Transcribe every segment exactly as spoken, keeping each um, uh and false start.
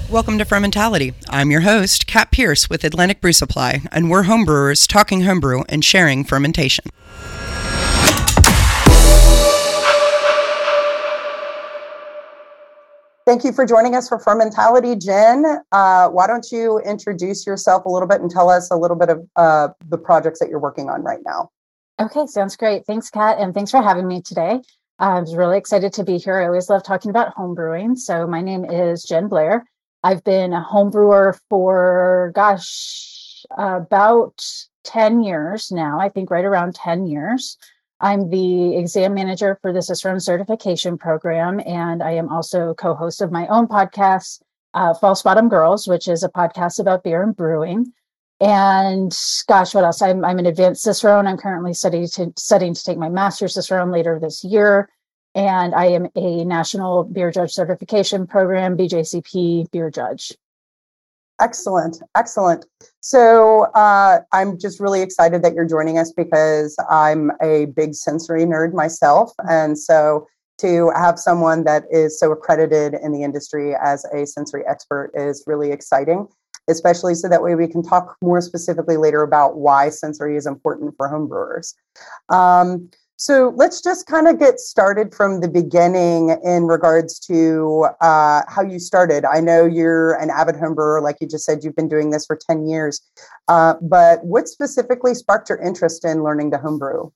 Welcome to Fermentality. I'm your host, Kat Pierce with Atlantic Brew Supply, and we're homebrewers talking homebrew and sharing fermentation. Thank you for joining us for Fermentality, Jen. Uh, why don't you introduce yourself a little bit and tell us a little bit of uh, the projects that you're working on right now? Okay, sounds great. Thanks, Kat, and thanks for having me today. I was really excited to be here. I always love talking about homebrewing. So my name is Jen Blair. I've been a homebrewer for, gosh, about ten years now. I think right around ten years. I'm the exam manager for the Cicerone certification program, and I am also co-host of my own podcast, uh, False Bottom Girls, which is a podcast about beer and brewing. And gosh, what else? I'm, I'm an advanced Cicerone. I'm currently studying to, studying to take my master's Cicerone later this year. And I am a National Beer Judge Certification Program, B J C P beer judge. Excellent. Excellent. So uh, I'm just really excited that you're joining us because I'm a big sensory nerd myself. And so to have someone that is so accredited in the industry as a sensory expert is really exciting, especially so that way we can talk more specifically later about why sensory is important for homebrewers. Um, So let's just kind of get started from the beginning in regards to uh, how you started. I know you're an avid homebrewer, like you just said, you've been doing this for ten years. Uh, but what specifically sparked your interest in learning to homebrew?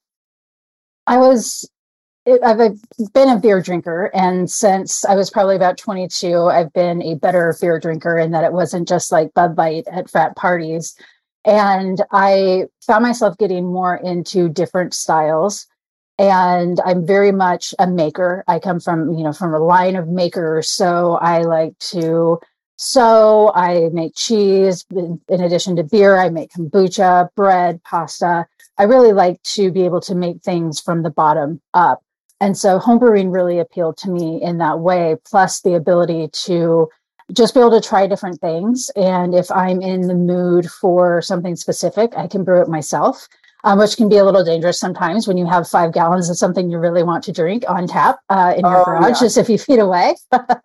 I was, I've been a beer drinker, and since I was probably about twenty-two, I've been a better beer drinker in that it wasn't just like Bud Light at frat parties. And I found myself getting more into different styles. And I'm very much a maker. I come from, you know, from a line of makers. So I like to sew, I make cheese. In, in addition to beer, I make kombucha, bread, pasta. I really like to be able to make things from the bottom up. And so homebrewing really appealed to me in that way, plus the ability to just be able to try different things. And if I'm in the mood for something specific, I can brew it myself. Um, which can be a little dangerous sometimes when you have five gallons of something you really want to drink on tap uh, in your oh, garage, yeah. just a few feet away.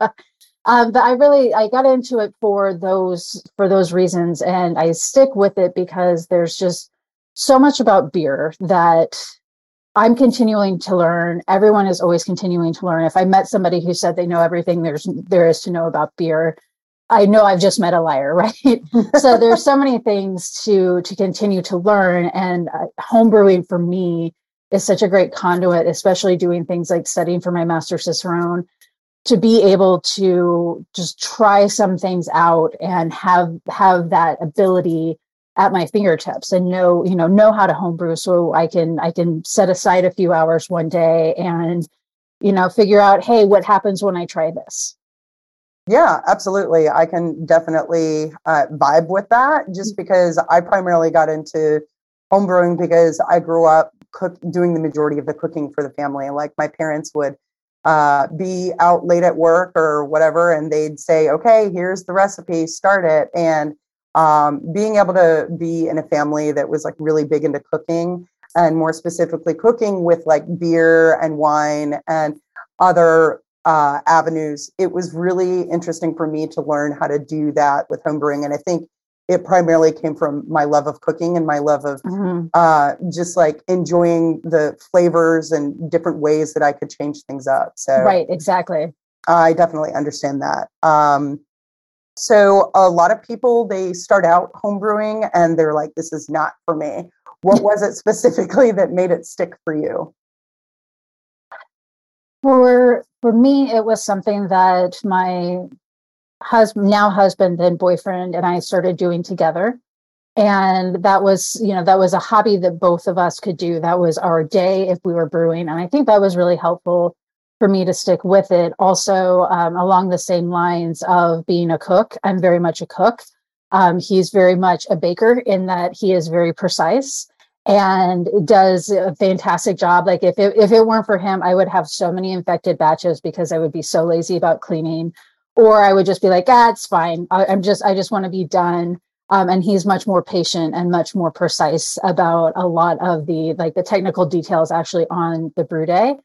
um, but I really, I got into it for those, for those reasons. And I stick with it because there's just so much about beer that I'm continuing to learn. Everyone is always continuing to learn. If I met somebody who said they know everything there's there is to know about beer, I know I've just met a liar, right? So there's so many things to to continue to learn, and uh, homebrewing for me is such a great conduit, especially doing things like studying for my Master Cicerone, to be able to just try some things out and have have that ability at my fingertips and know, you know, know how to homebrew, so I can I can set aside a few hours one day and, you know, figure out, hey, what happens when I try this? Yeah, absolutely. I can definitely uh, vibe with that just because I primarily got into homebrewing because I grew up cook, doing the majority of the cooking for the family. Like my parents would uh, be out late at work or whatever, and they'd say, okay, here's the recipe, start it. And um, being able to be in a family that was like really big into cooking, and more specifically cooking with like beer and wine and other Uh, avenues, it was really interesting for me to learn how to do that with homebrewing. And I think it primarily came from my love of cooking and my love of mm-hmm. uh, just like enjoying the flavors and different ways that I could change things up. So right, exactly. I definitely understand that. Um, so a lot of people, they start out homebrewing and they're like, this is not for me. What was it specifically that made it stick for you? For for me, it was something that my husband, now husband, then boyfriend, and I started doing together. And that was, you know, that was a hobby that both of us could do. That was our day if we were brewing. And I think that was really helpful for me to stick with it. Also, um, along the same lines of being a cook, I'm very much a cook. Um, he's very much a baker in that he is very precise and does a fantastic job. Like if it, if it weren't for him, I would have so many infected batches because I would be so lazy about cleaning, or I would just be like, ah, it's fine. I, I'm just, I just want to be done. Um, and he's much more patient and much more precise about a lot of the, like the technical details actually on the brew day.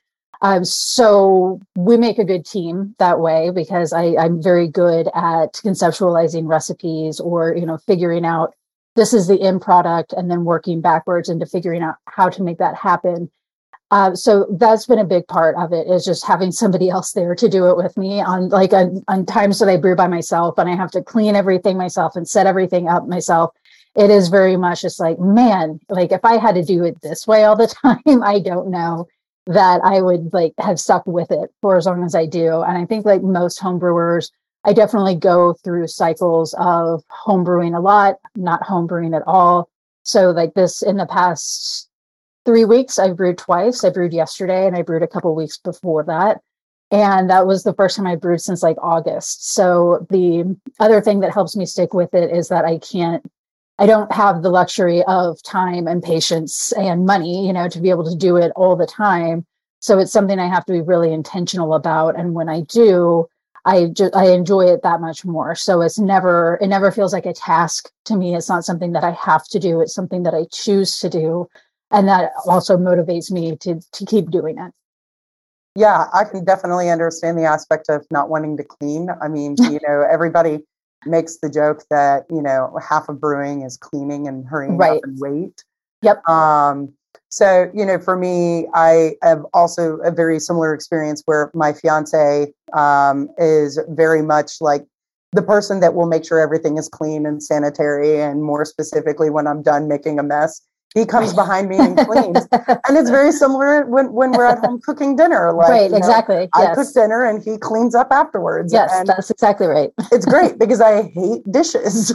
Um, so we make a good team that way because I, I'm very good at conceptualizing recipes or, you know, figuring out this is the end product and then working backwards into figuring out how to make that happen. Uh, so that's been a big part of it, is just having somebody else there to do it with me on like on, on times that I brew by myself and I have to clean everything myself and set everything up myself. It is very much just like, man, like if I had to do it this way all the time, I don't know that I would like have stuck with it for as long as I do. And I think like most homebrewers, I definitely go through cycles of homebrewing a lot, not homebrewing at all. So like this in the past three weeks, I brewed twice. I brewed yesterday and I brewed a couple weeks before that. And that was the first time I brewed since like August. So the other thing that helps me stick with it is that I can't, I don't have the luxury of time and patience and money, you know, to be able to do it all the time. So it's something I have to be really intentional about. And when I do, I just, I enjoy it that much more. So it's never, it never feels like a task to me. It's not something that I have to do. It's something that I choose to do. And that also motivates me to to keep doing it. Yeah, I can definitely understand the aspect of not wanting to clean. I mean, you know, everybody makes the joke that, you know, half of brewing is cleaning and hurrying Right. up and wait. Yep. Um, so, you know, for me, I have also a very similar experience where my fiance um, is very much like the person that will make sure everything is clean and sanitary. And more specifically, when I'm done making a mess, he comes behind me and cleans. And it's very similar when, when we're at home cooking dinner. Like, right, you know, exactly. I yes. cook dinner and he cleans up afterwards. Yes, and that's exactly right. it's great because I hate dishes.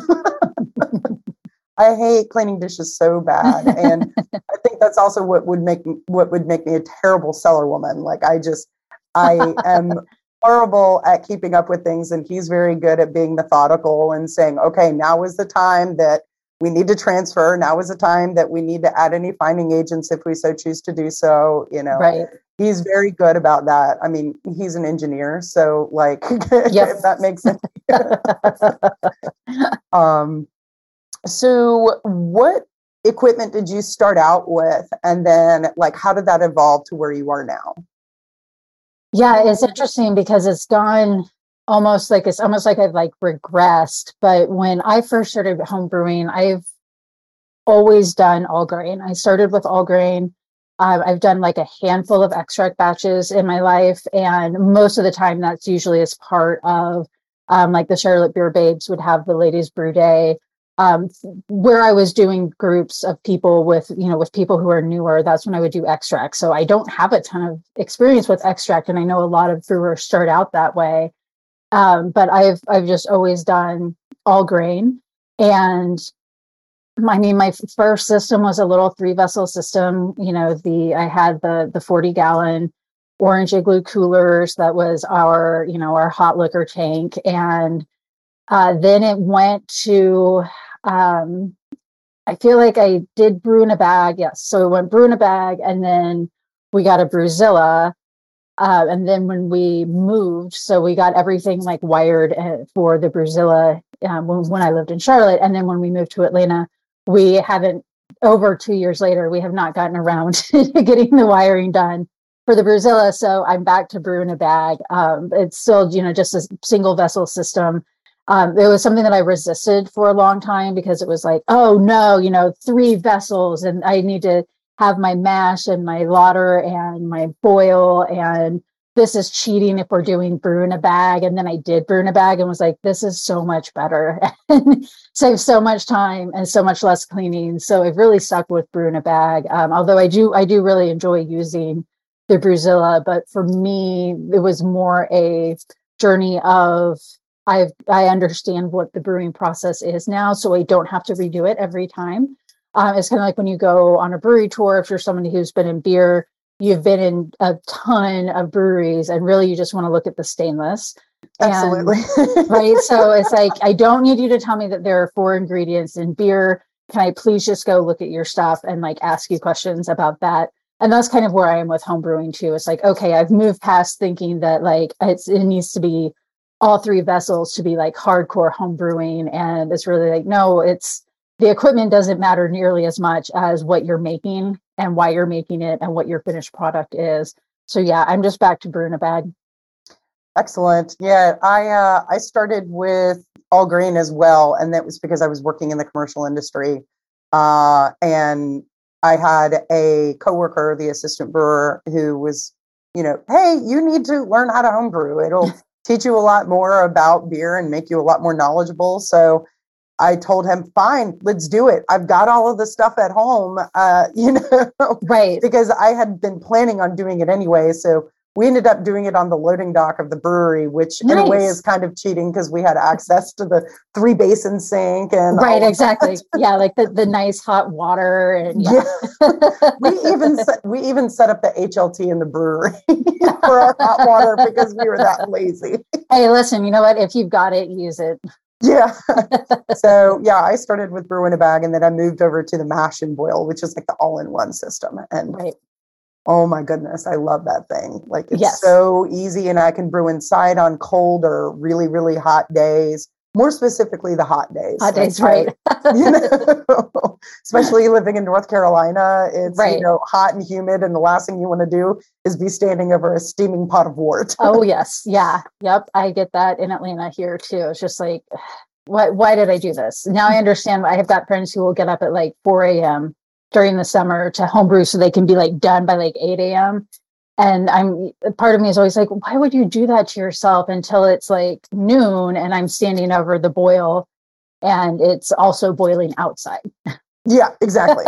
I hate cleaning dishes so bad. And I think that's also what would make me, what would make me a terrible cellar woman. Like I just, I am horrible at keeping up with things. And he's very good at being methodical and saying, okay, now is the time that we need to transfer. Now is the time that we need to add any finding agents if we so choose to do so. You know, right. He's very good about that. I mean, he's an engineer, so like, Yep. if that makes sense. um, so what equipment did you start out with? And then like, how did that evolve to where you are now? Yeah, it's interesting because it's gone almost like it's almost like I've like regressed. But when I first started home brewing, I've always done all grain. I started with all grain. Uh, I've done like a handful of extract batches in my life. And most of the time that's usually as part of um, like the Charlotte Beer Babes would have the ladies brew day. Um, where I was doing groups of people with, you know, with people who are newer, that's when I would do extract. So I don't have a ton of experience with extract. And I know a lot of brewers start out that way. Um, but I've, I've just always done all grain. And I mean, my first system was a little three vessel system. You know, the, I had the, the forty gallon Orange Igloo coolers. That was our, you know, our hot liquor tank. And uh, then it went to, um, I feel like I did brew in a bag. Yes. So it went brew in a bag, and then we got a Brewzilla. Uh, and then when we moved, so we got everything like wired uh, for the Brewzilla um, when, when I lived in Charlotte. And then when we moved to Atlanta, we haven't, over two years later, we have not gotten around to getting the wiring done for the Brewzilla. So I'm back to brew in a bag. Um, it's still, you know, just a single vessel system. Um, it was something that I resisted for a long time because it was like, oh no, you know, three vessels and I need to have my mash and my lauter and my boil, and this is cheating if we're doing brew in a bag. And then I did brew in a bag and was like, this is so much better and save so much time and so much less cleaning. So it really stuck with brew in a bag. Um, although I do, I do really enjoy using the Brewzilla, but for me, it was more a journey of, I've, I understand what the brewing process is now, so I don't have to redo it every time. Um, it's kind of like when you go on a brewery tour, if you're somebody who's been in beer, you've been in a ton of breweries and really you just want to look at the stainless. Absolutely. And, right. So it's like, I don't need you to tell me that there are four ingredients in beer. Can I please just go look at your stuff and like ask you questions about that? And that's kind of where I am with home brewing too. It's like, okay, I've moved past thinking that like it's, it needs to be all three vessels to be like hardcore home brewing. And it's really like, no, it's, the equipment doesn't matter nearly as much as what you're making and why you're making it and what your finished product is. so yeah, I'm just back to brewing a bag. Excellent. Yeah, I uh, I started with all grain as well, and that was because I was working in the commercial industry, uh, and I had a coworker, the assistant brewer, who was, you know, hey, you need to learn how to homebrew. It'll teach you a lot more about beer and make you a lot more knowledgeable. So I told him, fine, let's do it. I've got all of the stuff at home, uh, you know, right? Because I had been planning on doing it anyway. So we ended up doing it on the loading dock of the brewery, which nice. In a way is kind of cheating because we had access to the three basin sink and right, exactly. Yeah, like the, the nice hot water and yeah. yeah. we even set, we even set up the H L T in the brewery for our hot water because we were that lazy. Hey, listen, you know what? If you've got it, use it. Yeah. So yeah, I started with brew in a bag, and then I moved over to the mash and boil, which is like the all-in-one system. And right. Oh my goodness, I love that thing. Like it's yes. so easy, and I can brew inside on cold or really, really hot days. More specifically, the hot days. Hot like days, right? I, you know, especially living in North Carolina, it's right. you know hot and humid, and the last thing you want to do is be standing over a steaming pot of wort. Oh yes, yeah, yep. I get that in Atlanta here too. It's just like, why? Why did I do this? Now I understand. I have got friends who will get up at like four a.m. during the summer to homebrew so they can be like done by like eight a.m. And I'm part of me is always like, why would you do that to yourself until it's like noon and I'm standing over the boil and it's also boiling outside? Yeah, exactly.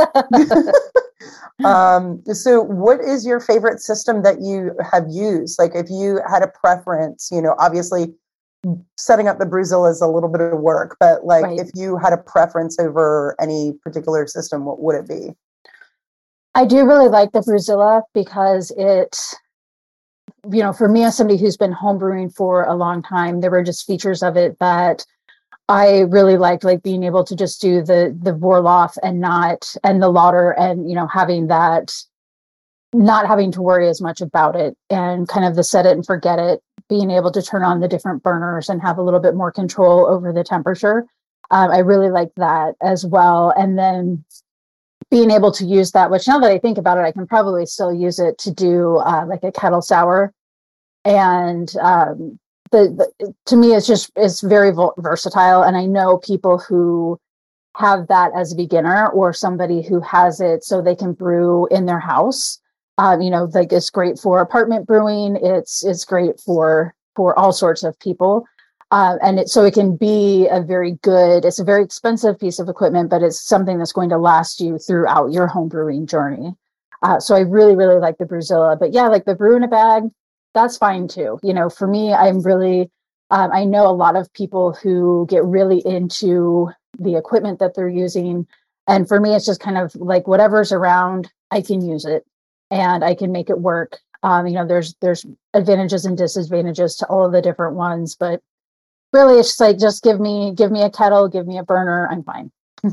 um, so what is your favorite system that you have used? Like if you had a preference, you know, obviously setting up the Brewzilla is a little bit of work, but like right. if you had a preference over any particular system, what would it be? I do really like the Brewzilla because it, you know, for me as somebody who's been homebrewing for a long time, there were just features of it that I really liked, like being able to just do the the Vorloff and not and the lauter, and you know having that, not having to worry as much about it, and kind of the set it and forget it. Being able to turn on the different burners and have a little bit more control over the temperature. Um, I really like that as well. And then being able to use that, which now that I think about it, I can probably still use it to do uh, like a kettle sour. And um, the, the to me, it's just, it's very versatile. And I know people who have that as a beginner or somebody who has it so they can brew in their house. Um, you know, like it's great for apartment brewing. It's it's great for for all sorts of people, uh, and it, so it can be a very good. It's a very expensive piece of equipment, but it's something that's going to last you throughout your home brewing journey. Uh, so I really really like the Brewzilla. But yeah, like the brew in a bag, that's fine too. You know, for me, I'm really um, I know a lot of people who get really into the equipment that they're using, and for me, it's just kind of like whatever's around, I can use it. And I can make it work. Um, you know, there's there's advantages and disadvantages to all of the different ones, but really, it's just like just give me give me a kettle, give me a burner, I'm fine.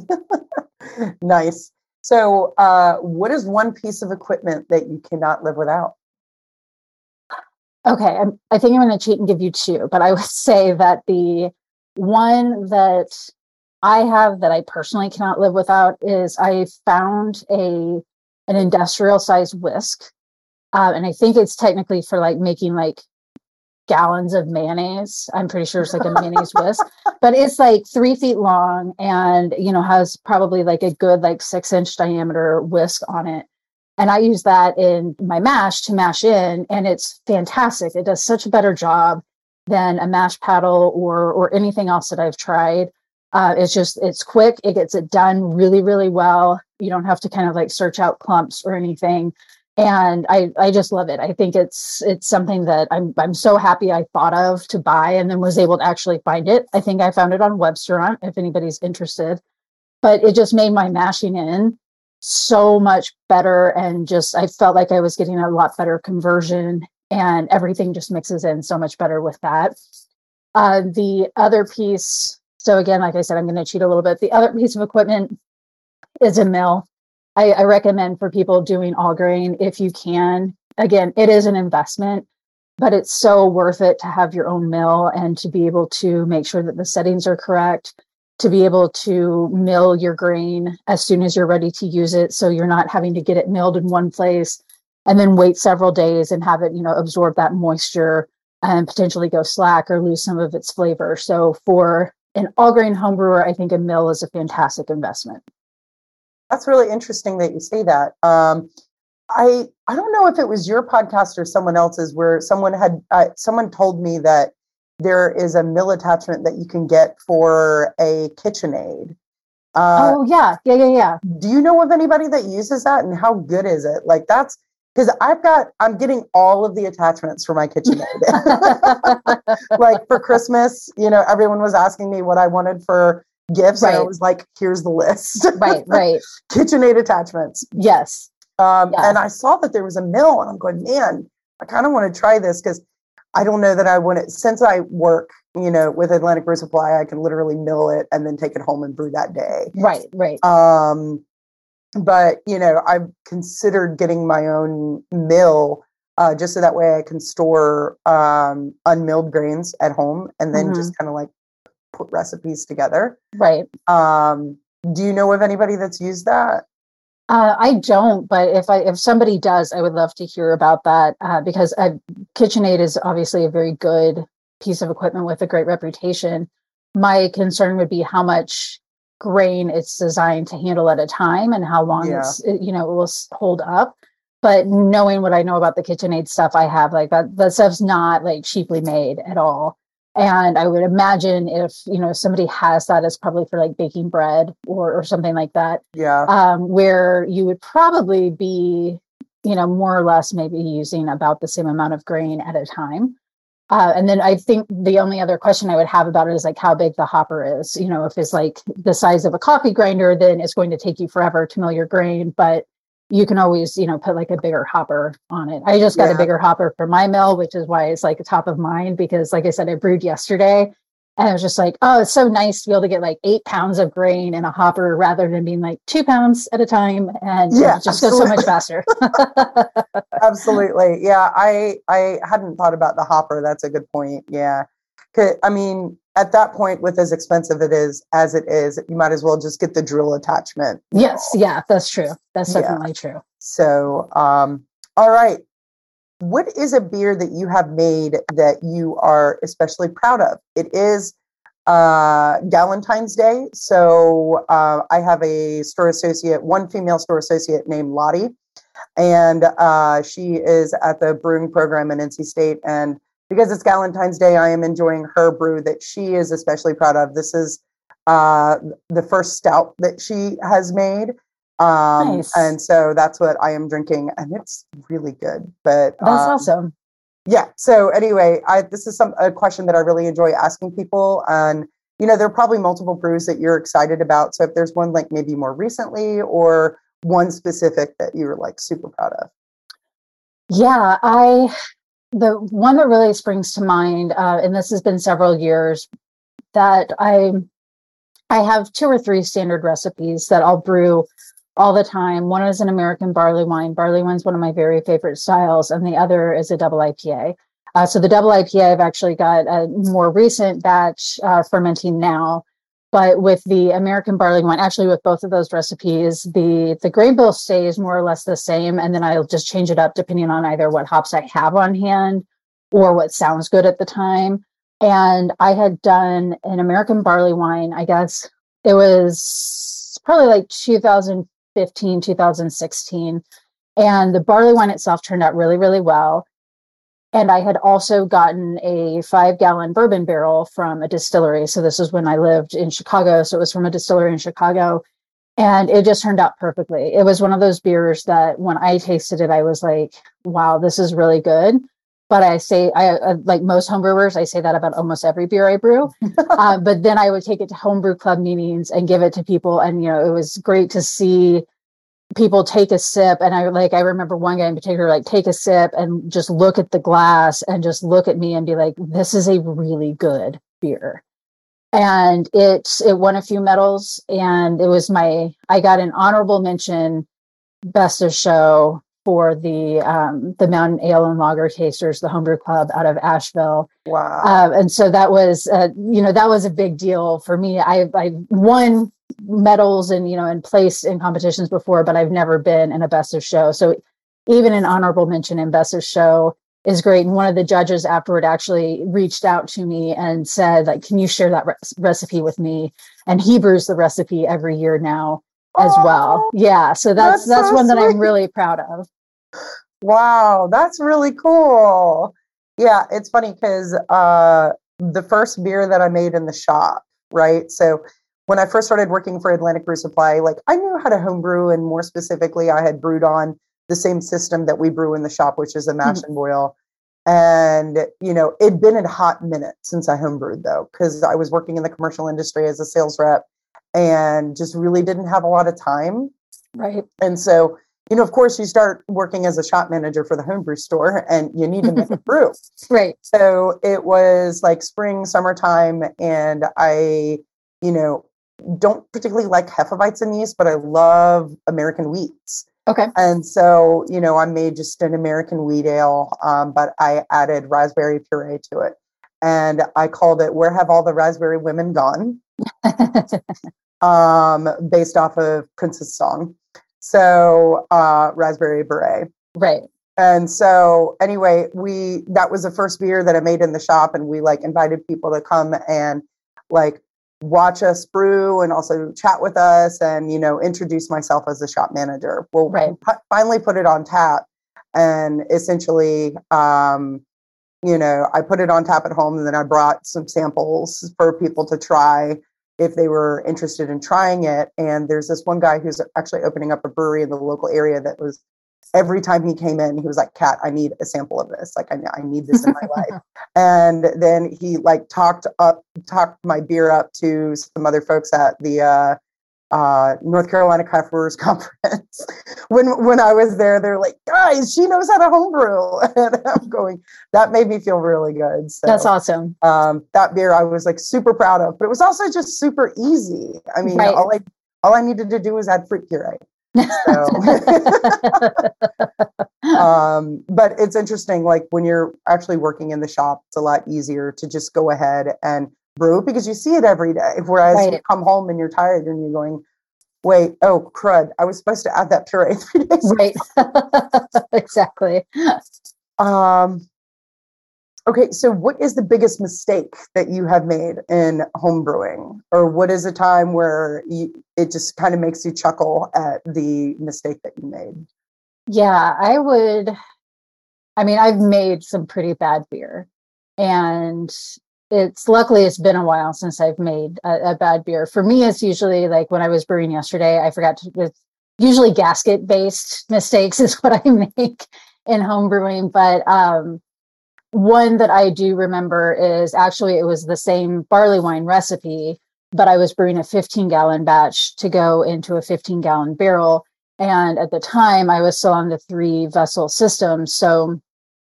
Nice. So, uh, what is one piece of equipment that you cannot live without? Okay, I'm, I think I'm going to cheat and give you two, but I would say that the one that I have that I personally cannot live without is I found a an industrial sized whisk. Uh, and I think it's technically for like making like gallons of mayonnaise. I'm pretty sure it's like a mayonnaise whisk, but it's like three feet long and, you know, has probably like a good like six inch diameter whisk on it. And I use that in my mash to mash in, and it's fantastic. It does such a better job than a mash paddle or or anything else that I've tried. Uh, it's just, it's quick. It gets it done really, really well. You don't have to kind of like search out clumps or anything. And I, I just love it. I think it's, it's something that I'm, I'm so happy I thought of to buy and then was able to actually find it. I think I found it on Webstaurant if anybody's interested, but it just made my mashing in so much better. And just, I felt like I was getting a lot better conversion, and everything just mixes in so much better with that. Uh, the other piece, So again, like I said, I'm going to cheat a little bit. The other piece of equipment is a mill. I, I recommend for people doing all grain, if you can. Again, it is an investment, but it's so worth it to have your own mill and to be able to make sure that the settings are correct, to be able to mill your grain as soon as you're ready to use it. So you're not having to get it milled in one place, and then wait several days and have it, you know, absorb that moisture and potentially go slack or lose some of its flavor. So for an all grain home brewer, I think a mill is a fantastic investment. That's really interesting that you say that. Um, I I don't know if it was your podcast or someone else's where someone had uh, someone told me that there is a mill attachment that you can get for a KitchenAid. Uh, oh yeah, yeah, yeah, yeah. Do you know of anybody that uses that, and how good is it? Like that's because I've got I'm getting all of the attachments for my KitchenAid. Like for Christmas, you know, everyone was asking me what I wanted for gifts, right. And I was like, "Here's the list." Right, right. KitchenAid attachments. Yes. Um, yeah. And I saw that there was a mill, and I'm going, man, I kind of want to try this because I don't know that I want it. Since I work, you know, with Atlantic Brew Supply, I can literally mill it and then take it home and brew that day. Right, right. Um, but, you know, I've considered getting my own mill uh, just so that way I can store um, unmilled grains at home and then mm-hmm. just kind of like put recipes together. Right. Um, do you know of anybody that's used that? Uh, I don't, but if I if somebody does, I would love to hear about that uh, because uh, KitchenAid is obviously a very good piece of equipment with a great reputation. My concern would be how much grain it's designed to handle at a time and how long yeah. it's it, you know it will hold up. But knowing what I know about the KitchenAid stuff, I have like that that stuff's not like cheaply made at all. And I would imagine if, you know, somebody has that, it's probably for like baking bread or, or something like that. Yeah. Um, where you would probably be, you know, more or less maybe using about the same amount of grain at a time. Uh, and then I think the only other question I would have about it is like how big the hopper is. You know, if it's like the size of a coffee grinder, then it's going to take you forever to mill your grain. But you can always, you know, put like a bigger hopper on it. I just got yeah. a bigger hopper for my mill, which is why it's like top of mind because like I said, I brewed yesterday and I was just like, oh, it's so nice to be able to get like eight pounds of grain in a hopper rather than being like two pounds at a time. And yeah, it just absolutely. goes so much faster. Absolutely. Yeah. I, I hadn't thought about the hopper. That's a good point. Yeah. I mean, at that point, with as expensive it is as it is, you might as well just get the drill attachment. Yes, yeah, that's true. That's definitely yeah. true. So, um, all right. What is a beer that you have made that you are especially proud of? It is uh, Galentine's Day. So uh, I have a store associate, one female store associate named Lottie, and uh, she is at the brewing program in N C State. And because it's Galentine's Day, I am enjoying her brew that she is especially proud of. This is uh, the first stout that she has made. Um, nice. And so that's what I am drinking, and it's really good. But That's um, awesome. Yeah. So anyway, I, this is some a question that I really enjoy asking people. And, you know, there are probably multiple brews that you're excited about. So if there's one like maybe more recently or one specific that you're like super proud of. Yeah, I... The one that really springs to mind, uh, and this has been several years, that I I have two or three standard recipes that I'll brew all the time. One is an American barley wine. Barley wine is one of my very favorite styles, and the other is a double I P A. Uh, so the double I P A, I've actually got a more recent batch uh, fermenting now. But with the American barley wine, actually with both of those recipes, the, the grain bill stays more or less the same. And then I'll just change it up depending on either what hops I have on hand or what sounds good at the time. And I had done an American barley wine, I guess it was probably like two thousand fifteen, two thousand sixteen. And the barley wine itself turned out really, really well. And I had also gotten a five gallon bourbon barrel from a distillery. So this is when I lived in Chicago. So it was from a distillery in Chicago. And it just turned out perfectly. It was one of those beers that when I tasted it, I was like, wow, this is really good. But I say, I uh, like most homebrewers, I say that about almost every beer I brew. uh, but then I would take it to homebrew club meetings and give it to people. And, you know, it was great to see people take a sip. And I like, I remember one guy in particular, like take a sip and just look at the glass and just look at me and be like, this is a really good beer. And it, it won a few medals, and it was my, I got an honorable mention best of show for the, um, the Mountain Ale and Lager Tasters, the homebrew club out of Asheville. Wow. Uh, and so that was, uh, you know, that was a big deal for me. I, I won medals and, you know, and placed in competitions before, but I've never been in a best of show. So even an honorable mention in Best of Show is great. And one of the judges afterward actually reached out to me and said, like, can you share that re- recipe with me? And he brews the recipe every year now as oh, well. Yeah. So that's, that's, that's so one sweet. That I'm really proud of. Wow. That's really cool. Yeah. It's funny because uh, the first beer that I made in the shop, right? So when I first started working for Atlantic Brew Supply, like I knew how to homebrew, and more specifically, I had brewed on the same system that we brew in the shop, which is a mash mm-hmm. and boil. And, you know, it'd been a hot minute since I homebrewed though, because I was working in the commercial industry as a sales rep and just really didn't have a lot of time. Right. And so, you know, of course you start working as a shop manager for the homebrew store and you need to make a brew. Right. So it was like spring, summertime. And I, you know, don't particularly like Hefeweizen and yeast, but I love American wheats. Okay. And so, you know, I made just an American wheat ale, um, but I added raspberry puree to it. And I called it Where Have All the Raspberry Women Gone? um, based off of Prince's song. So, uh, Raspberry Beret. Right. And so anyway, we, that was the first beer that I made in the shop, and we like invited people to come and like watch us brew and also chat with us and, you know, introduce myself as the shop manager. Well, right. p- finally put it on tap, and essentially, um, you know, I put it on tap at home, and then I brought some samples for people to try if they were interested in trying it. And there's this one guy who's actually opening up a brewery in the local area that was, every time he came in, he was like, Kat, I need a sample of this. Like, I, I need this in my life. And then he like talked up, talked my beer up to some other folks at the uh, uh, North Carolina Craft Brewers Conference. when when I was there, they're like, guys, she knows how to homebrew. And I'm going, that made me feel really good. So, that's awesome. Um, that beer I was like super proud of, but it was also just super easy. I mean, right. all I all I needed to do was add fruit puree. So, um, but it's interesting, like when you're actually working in the shop, it's a lot easier to just go ahead and brew because you see it every day. Whereas right. you come home and you're tired and you're going, wait, oh crud, I was supposed to add that puree three days Right. Exactly. Um, okay, so what is the biggest mistake that you have made in home brewing? Or what is a time where you, it just kind of makes you chuckle at the mistake that you made? Yeah, I would, I mean, I've made some pretty bad beer. And it's, luckily it's been a while since I've made a, a bad beer. For me, it's usually like when I was brewing yesterday, I forgot to, it's usually gasket based mistakes is what I make in home brewing. But, um, one that I do remember is actually it was the same barley wine recipe, but I was brewing a fifteen gallon batch to go into a fifteen gallon barrel. And at the time I was still on the three vessel system. So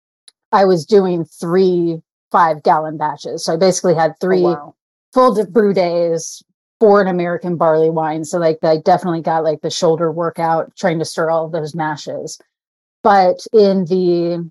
I was doing three five gallon batches. So I basically had three oh, wow. full brew days for an American barley wine. So like I definitely got like the shoulder workout trying to stir all of those mashes. But in the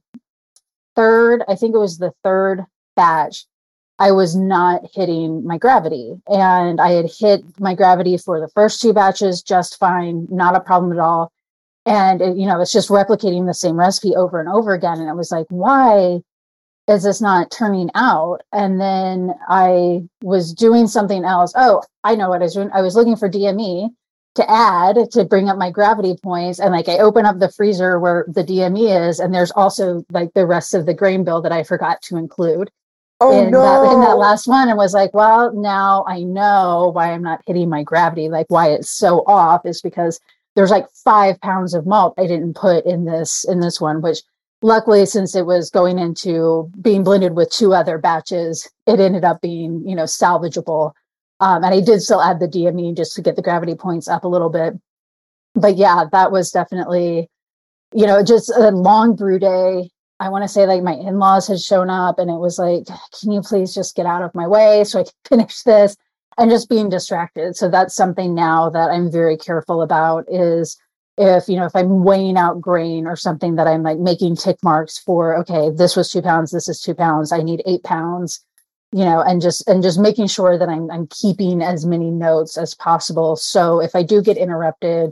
third, I think it was the third batch, I was not hitting my gravity. And I had hit my gravity for the first two batches just fine, not a problem at all. And, it, you know, it's just replicating the same recipe over and over again. And it was like, why is this not turning out? And then I was doing something else. Oh, I know what I was doing. I was looking for D M E to add to bring up my gravity points. And like I open up the freezer where the D M E is, and there's also like the rest of the grain bill that I forgot to include oh, in, no. that, in that last one. And was like, well, now I know why I'm not hitting my gravity, like why it's so off is because there's like five pounds of malt I didn't put in this, in this one, which luckily, since it was going into being blended with two other batches, it ended up being, you know, salvageable. Um, and I did still add the D M E just to get the gravity points up a little bit. But yeah, that was definitely, you know, just a long brew day. I want to say like my in-laws had shown up and it was like, can you please just get out of my way so I can finish this? And just being distracted. So that's something now that I'm very careful about is if, you know, if I'm weighing out grain or something that I'm like making tick marks for, okay, this was two pounds, this is two pounds, I need eight pounds. You know, and just and just making sure that I'm I'm keeping as many notes as possible. So if I do get interrupted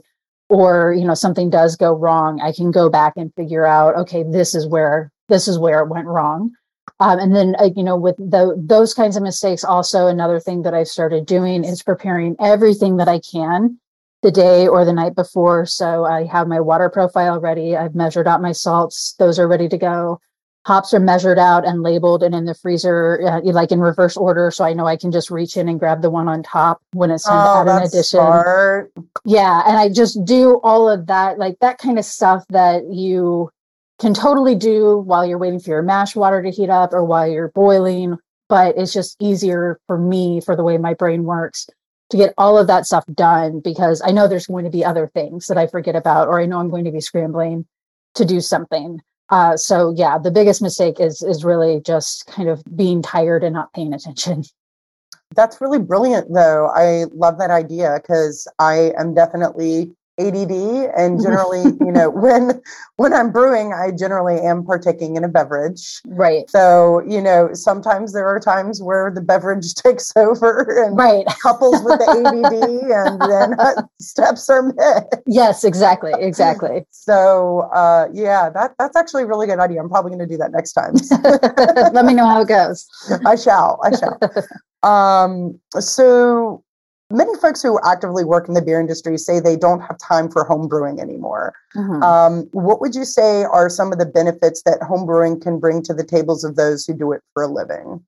or, you know, something does go wrong, I can go back and figure out, okay, this is where, this is where it went wrong. Um, and then, uh, you know, with the, those kinds of mistakes, also another thing that I've started doing is preparing everything that I can the day or the night before. So I have my water profile ready. I've measured out my salts. Those are ready to go. Hops are measured out and labeled and in the freezer, uh, like in reverse order. So I know I can just reach in and grab the one on top when it's time oh, to add an addition. Smart. Yeah. And I just do all of that, like that kind of stuff that you can totally do while you're waiting for your mash water to heat up or while you're boiling. But it's just easier for me, for the way my brain works, to get all of that stuff done, because I know there's going to be other things that I forget about, or I know I'm going to be scrambling to do something. Uh, so yeah, the biggest mistake is is really just kind of being tired and not paying attention. That's really brilliant, though. I love that idea because I am definitely A D D, and generally, you know, when when I'm brewing, I generally am partaking in a beverage. Right. So, you know, sometimes there are times where the beverage takes over and right. couples with the A D D, and then uh, steps are missed. Yes, exactly, exactly. So, uh, yeah, that that's actually a really good idea. I'm probably going to do that next time. Let me know how it goes. I shall. I shall. Um, so. Many folks who actively work in the beer industry say they don't have time for home brewing anymore. Mm-hmm. Um, what would you say are some of the benefits that home brewing can bring to the tables of those who do it for a living?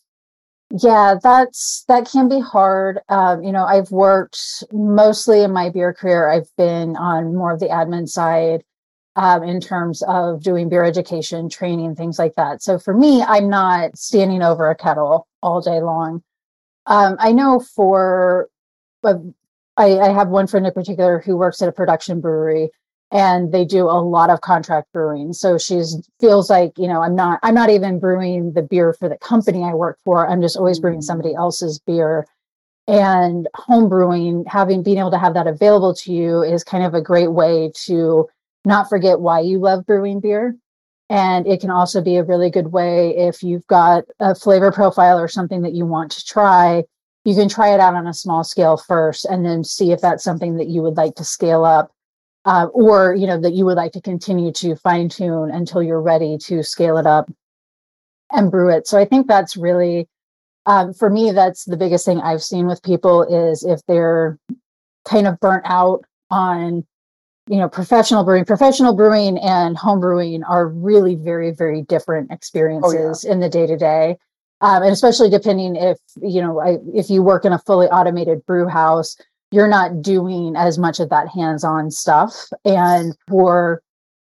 Yeah, that's that can be hard. Um, you know, I've worked mostly in my beer career. I've been on more of the admin side um, in terms of doing beer education, training, things like that. So for me, I'm not standing over a kettle all day long. Um, I know for, uh, I, I have one friend in particular who works at a production brewery, and they do a lot of contract brewing. So she's feels like, you know, I'm not, I'm not even brewing the beer for the company I work for. I'm just always brewing somebody else's beer. And home brewing, having being able to have that available to you is kind of a great way to not forget why you love brewing beer. And it can also be a really good way if you've got a flavor profile or something that you want to try, you can try it out on a small scale first and then see if that's something that you would like to scale up uh, or, you know, that you would like to continue to fine tune until you're ready to scale it up and brew it. So I think that's really, um, for me, that's the biggest thing I've seen with people is if they're kind of burnt out on you know, professional brewing, professional brewing and home brewing are really very, very different experiences oh, yeah. in the day to day. And especially depending if, you know, I, if you work in a fully automated brew house, you're not doing as much of that hands-on stuff. And for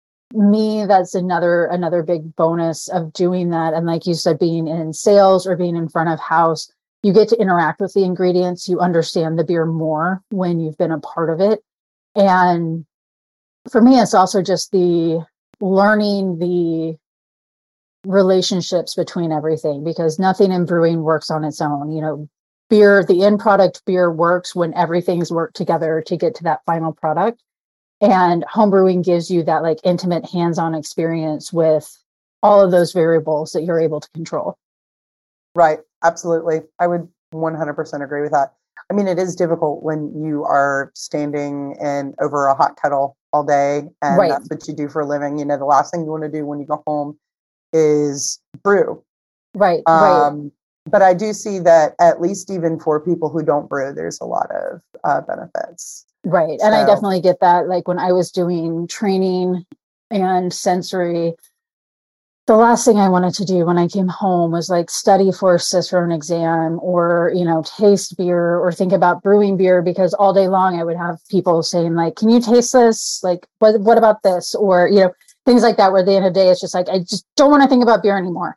me, that's another, another big bonus of doing that. And like you said, being in sales or being in front of house, you get to interact with the ingredients. You understand the beer more when you've been a part of it. And for me, it's also just the learning the relationships between everything, because nothing in brewing works on its own. You know, beer, the end product beer works when everything's worked together to get to that final product. And home brewing gives you that like intimate hands-on experience with all of those variables that you're able to control. Right. Absolutely. I would one hundred percent agree with that. I mean, it is difficult when you are standing in over a hot kettle all day and right. that's what you do for a living. You know, the last thing you want to do when you go home is brew. Right. Um, right. But I do see that at least even for people who don't brew, there's a lot of uh, benefits. Right. And so, I definitely get that. Like when I was doing training and sensory, the last thing I wanted to do when I came home was like study for a Cicerone exam or, you know, taste beer or think about brewing beer, because all day long I would have people saying like, can you taste this? Like, what, what about this? Or, you know, things like that, where at the end of the day, it's just like, I just don't want to think about beer anymore.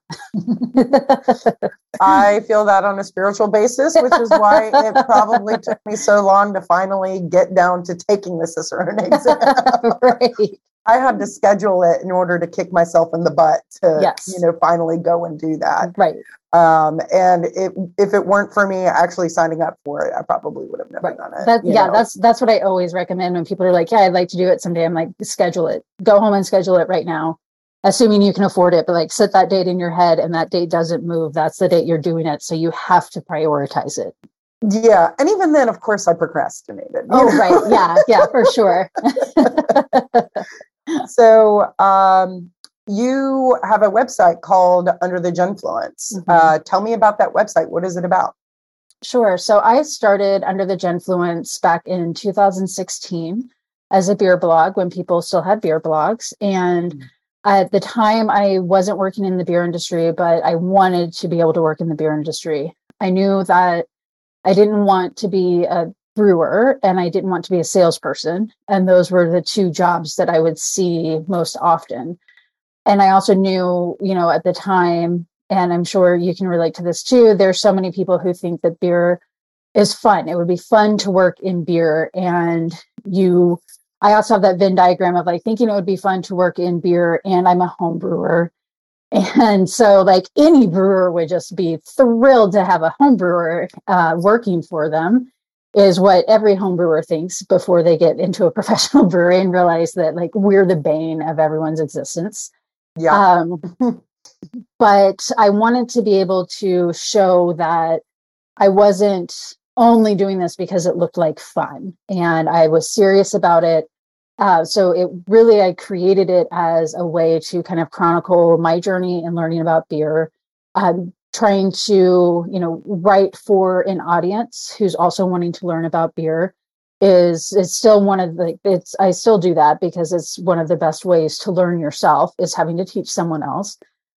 I feel that on a spiritual basis, which is why it probably took me so long to finally get down to taking the Cicerone exam. Right. I had to schedule it in order to kick myself in the butt to, yes. you know, finally go and do that. Right. Um, and it, if it weren't for me actually signing up for it, I probably would have never right. done it. That, yeah, know? that's that's what I always recommend when people are like, yeah, I'd like to do it someday. I'm like, schedule it. Go home and schedule it right now, assuming you can afford it. But like, set that date in your head, and that date doesn't move. That's the date you're doing it. So you have to prioritize it. Yeah. And even then, of course, I procrastinated. Oh, know? Right. Yeah. Yeah, for sure. So um, you have a website called Under the Genfluence. Mm-hmm. Uh, tell me about that website. What is it about? Sure. So I started Under the Genfluence back in two thousand sixteen as a beer blog when people still had beer blogs. And mm-hmm. at the time, I wasn't working in the beer industry, but I wanted to be able to work in the beer industry. I knew that I didn't want to be a brewer and I didn't want to be a salesperson. And those were the two jobs that I would see most often. And I also knew, you know, at the time, and I'm sure you can relate to this too, there's so many people who think that beer is fun. It would be fun to work in beer. And you, I also have that Venn diagram of like thinking it would be fun to work in beer, and I'm a home brewer. And so like any brewer would just be thrilled to have a home brewer uh, working for them, is what every home brewer thinks before they get into a professional brewery and realize that like we're the bane of everyone's existence. Yeah. Um, but I wanted to be able to show that I wasn't only doing this because it looked like fun, and I was serious about it. Uh, so it really, I created it as a way to kind of chronicle my journey in learning about beer, um, trying to, you know, write for an audience who's also wanting to learn about beer is, is still one of the, it's, I still do that because it's one of the best ways to learn yourself is having to teach someone else.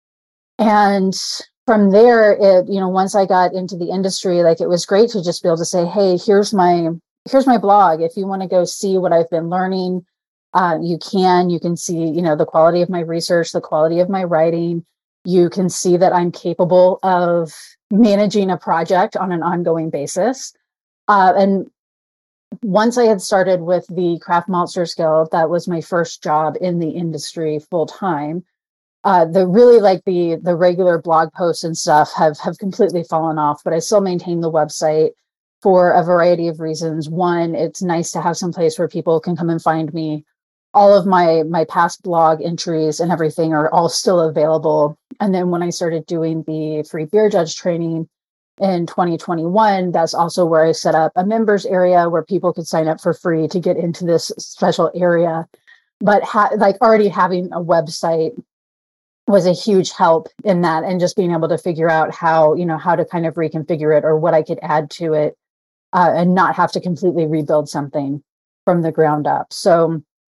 And from there, it, you know, once I got into the industry, like it was great to just be able to say, hey, here's my here's my blog. If you want to go see what I've been learning, uh, you can. You can see, you know, the quality of my research, the quality of my writing. You can see that I'm capable of managing a project on an ongoing basis. Uh, and once I had started with the Craft Maltsters Guild, that was my first job in the industry full time. Uh, the really like the the regular blog posts and stuff have have completely fallen off, but I still maintain the website for a variety of reasons. One, it's nice to have some place where people can come and find me. All of my my past blog entries and everything are all still available. And then when I started doing the free beer judge training in twenty twenty-one, that's also where I set up a members area where people could sign up for free to get into this special area. But ha- like already having a website was a huge help in that, and just being able to figure out how, you know, how to kind of reconfigure it or what I could add to it, uh, and not have to completely rebuild something from the ground up. So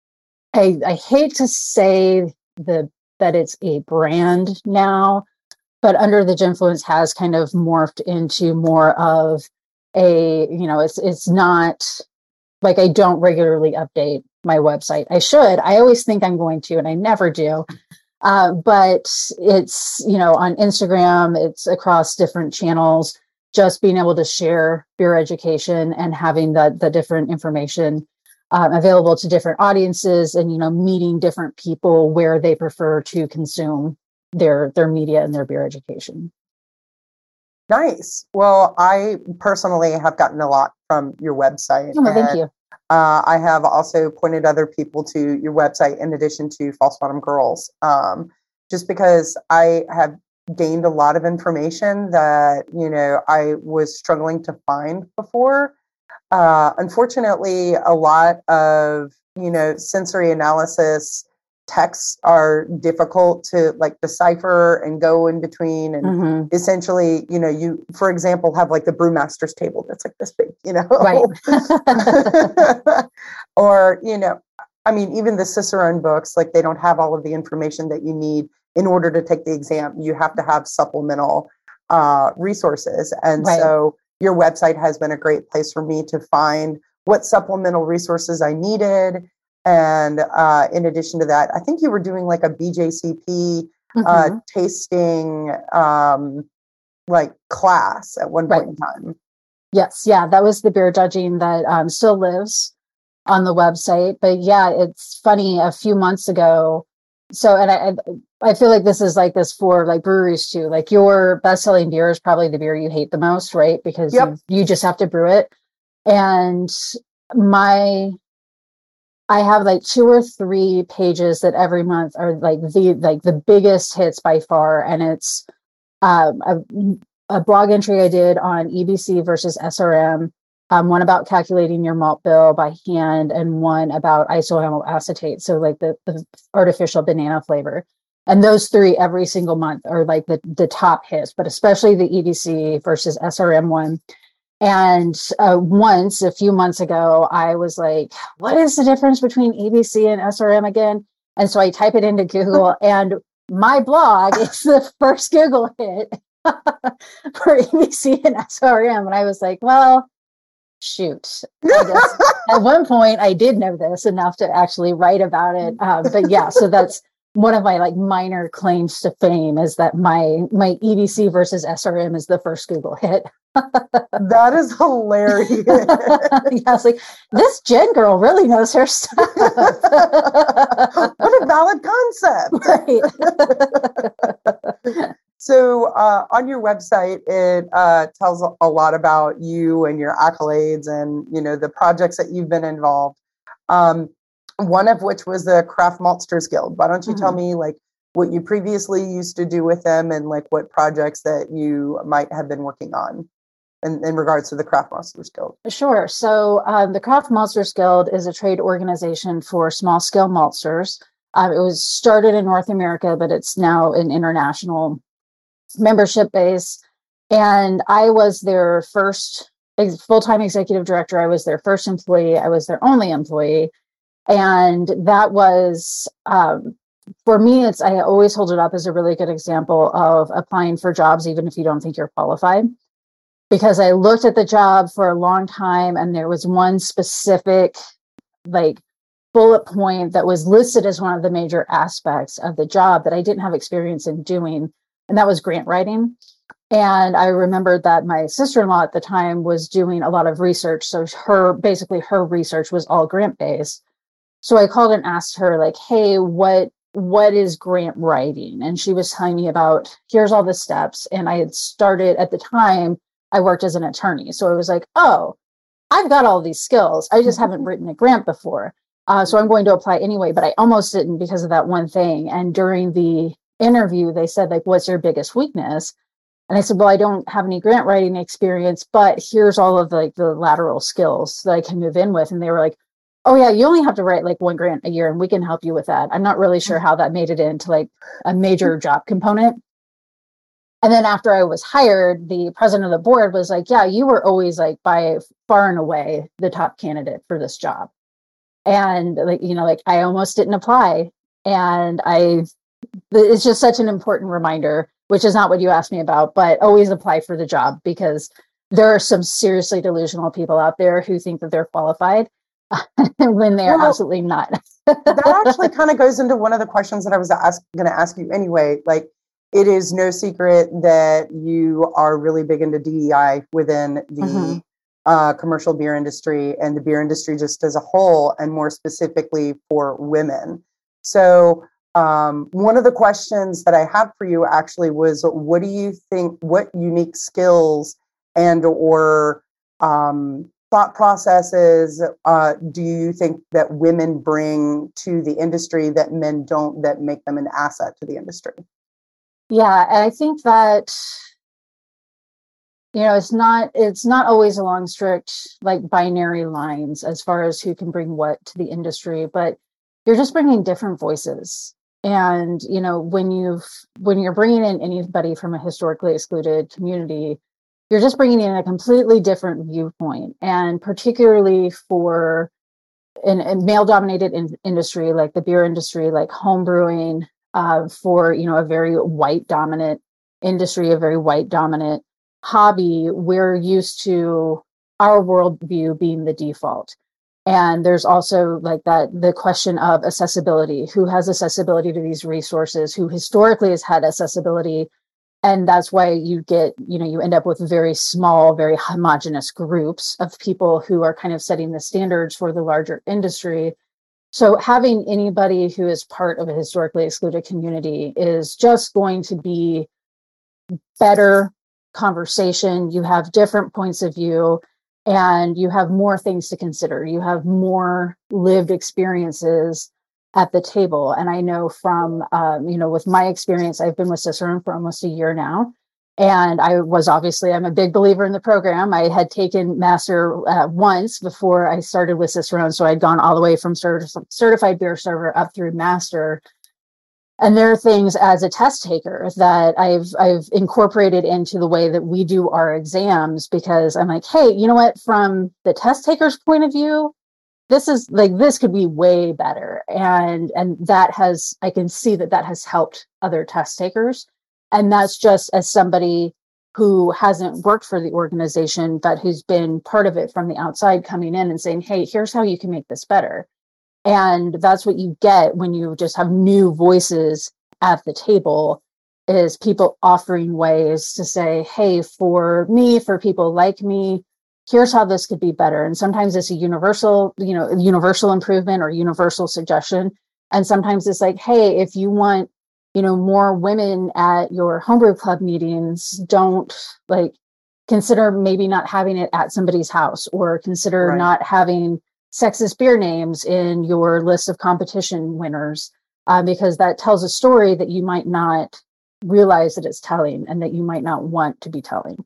I, I hate to say the that it's a brand now, but Under the Genfluence has kind of morphed into more of a, you know, it's it's not like I don't regularly update my website. I should. I always think I'm going to, and I never do. Uh, but it's, you know, on Instagram, it's across different channels, just being able to share beer education and having the, the different information um, available to different audiences, and, you know, meeting different people where they prefer to consume their, their media and their beer education. Nice. Well, I personally have gotten a lot from your website. Oh, thank you. Uh, I have also pointed other people to your website in addition to False Bottom Girls, um, just because I have gained a lot of information that, you know, I was struggling to find before. Uh, unfortunately, a lot of, you know, sensory analysis texts are difficult to like decipher and go in between. And mm-hmm. essentially, you know, you, for example, have like the brewmaster's table that's like this big, you know, right. Or, you know, I mean, even the Cicerone books, like they don't have all of the information that you need in order to take the exam. You have to have supplemental uh, resources. And right. so your website has been a great place for me to find what supplemental resources I needed. And uh, in addition to that, I think you were doing like a B J C P mm-hmm. uh, tasting um, like class at one right. point in time. Yes, yeah, that was the beer judging that um, still lives on the website. But yeah, it's funny. A few months ago, so and I I feel like this is like this for like breweries too. Like your best-selling beer is probably the beer you hate the most, right? Because yep. you, you just have to brew it. And my I have like two or three pages that every month are like the like the biggest hits by far, and it's um, a, a blog entry I did on E B C versus S R M, um, one about calculating your malt bill by hand, and one about isoamyl acetate, so like the, the artificial banana flavor. And those three every single month are like the, the top hits, but especially the E B C versus S R M one. And uh, once, a few months ago, I was like, what is the difference between E B C and S R M again? And so I type it into Google, and my blog is the first Google hit for E B C and S R M. And I was like, well, shoot. I guess at one point I did know this enough to actually write about it. Um, but yeah, so that's one of my like minor claims to fame, is that my my E B C versus S R M is the first Google hit. That is hilarious. Yeah, I was like, this Jen girl really knows her stuff. What a valid concept. Right. So uh, on your website, it uh, tells a lot about you and your accolades and, you know, the projects that you've been involved. Um, one of which was the Craft Maltsters Guild. Why don't you mm-hmm. tell me like what you previously used to do with them and like what projects that you might have been working on in, in regards to the Craft Maltsters Guild? Sure. So um, the Craft Maltsters Guild is a trade organization for small scale maltsters. Uh, it was started in North America, but it's now an international membership base. And I was their first ex- full-time executive director. I was their first employee. I was their only employee. And that was, um, for me, it's, I always hold it up as a really good example of applying for jobs, even if you don't think you're qualified. Because I looked at the job for a long time, and there was one specific, like, bullet point that was listed as one of the major aspects of the job that I didn't have experience in doing, and that was grant writing. And I remembered that my sister-in-law at the time was doing a lot of research. So her, basically her research was all grant-based. So I called and asked her, like, hey, what what is grant writing? And she was telling me about, here's all the steps. And I had started, at the time, I worked as an attorney. So I was like, oh, I've got all these skills. I just haven't written a grant before. Uh, so I'm going to apply anyway, but I almost didn't because of that one thing. And during the interview, they said, like, what's your biggest weakness? And I said, well, I don't have any grant writing experience, but here's all of the, like the lateral skills that I can move in with. And they were like, oh yeah, you only have to write like one grant a year and we can help you with that. I'm not really sure how that made it into like a major job component. And then after I was hired, the president of the board was like, yeah, you were always like by far and away the top candidate for this job. And like, you know, like I almost didn't apply. And I, it's just such an important reminder, which is not what you asked me about, but always apply for the job, because there are some seriously delusional people out there who think that they're qualified when they're well, absolutely not. That actually kind of goes into one of the questions that I was going to ask you anyway. Like, it is no secret that you are really big into D E I within the mm-hmm. uh, commercial beer industry and the beer industry just as a whole, and more specifically for women. So um, one of the questions that I have for you actually was, what do you think, what unique skills and or um, thought processes uh, do you think that women bring to the industry that men don't, that make them an asset to the industry? Yeah, and I think that, you know, it's not it's not always along strict like binary lines as far as who can bring what to the industry, but you're just bringing different voices. And, you know, when you've when you're bringing in anybody from a historically excluded community, you're just bringing in a completely different viewpoint. And particularly for an, a male-dominated in, industry like the beer industry, like home brewing, uh, for, you know, a very white-dominant industry, a very white-dominant hobby, we're used to our worldview being the default. And there's also like that, the question of accessibility, who has accessibility to these resources, who historically has had accessibility. And that's why you get, you know, you end up with very small, very homogenous groups of people who are kind of setting the standards for the larger industry. So having anybody who is part of a historically excluded community is just going to be better conversation. You have different points of view, and you have more things to consider. You have more lived experiences at the table. And I know from, um, you know, with my experience, I've been with Cicerone for almost a year now. And I was obviously, I'm a big believer in the program. I had taken master uh, once before I started with Cicerone. So I'd gone all the way from certi- certified beer server up through master. And there are things as a test taker that I've I've incorporated into the way that we do our exams, because I'm like, hey, you know what? From the test taker's point of view, this is like, this could be way better. And and that has, I can see that that has helped other test takers. And that's just as somebody who hasn't worked for the organization, but who's been part of it from the outside, coming in and saying, hey, here's how you can make this better. And that's what you get when you just have new voices at the table, is people offering ways to say, hey, for me, for people like me, here's how this could be better. And sometimes it's a universal, you know, universal improvement or universal suggestion. And sometimes it's like, hey, if you want, you know, more women at your homebrew club meetings, don't like consider maybe not having it at somebody's house, or consider Right. not having sexist beer names in your list of competition winners, uh, because that tells a story that you might not realize that it's telling, and that you might not want to be telling.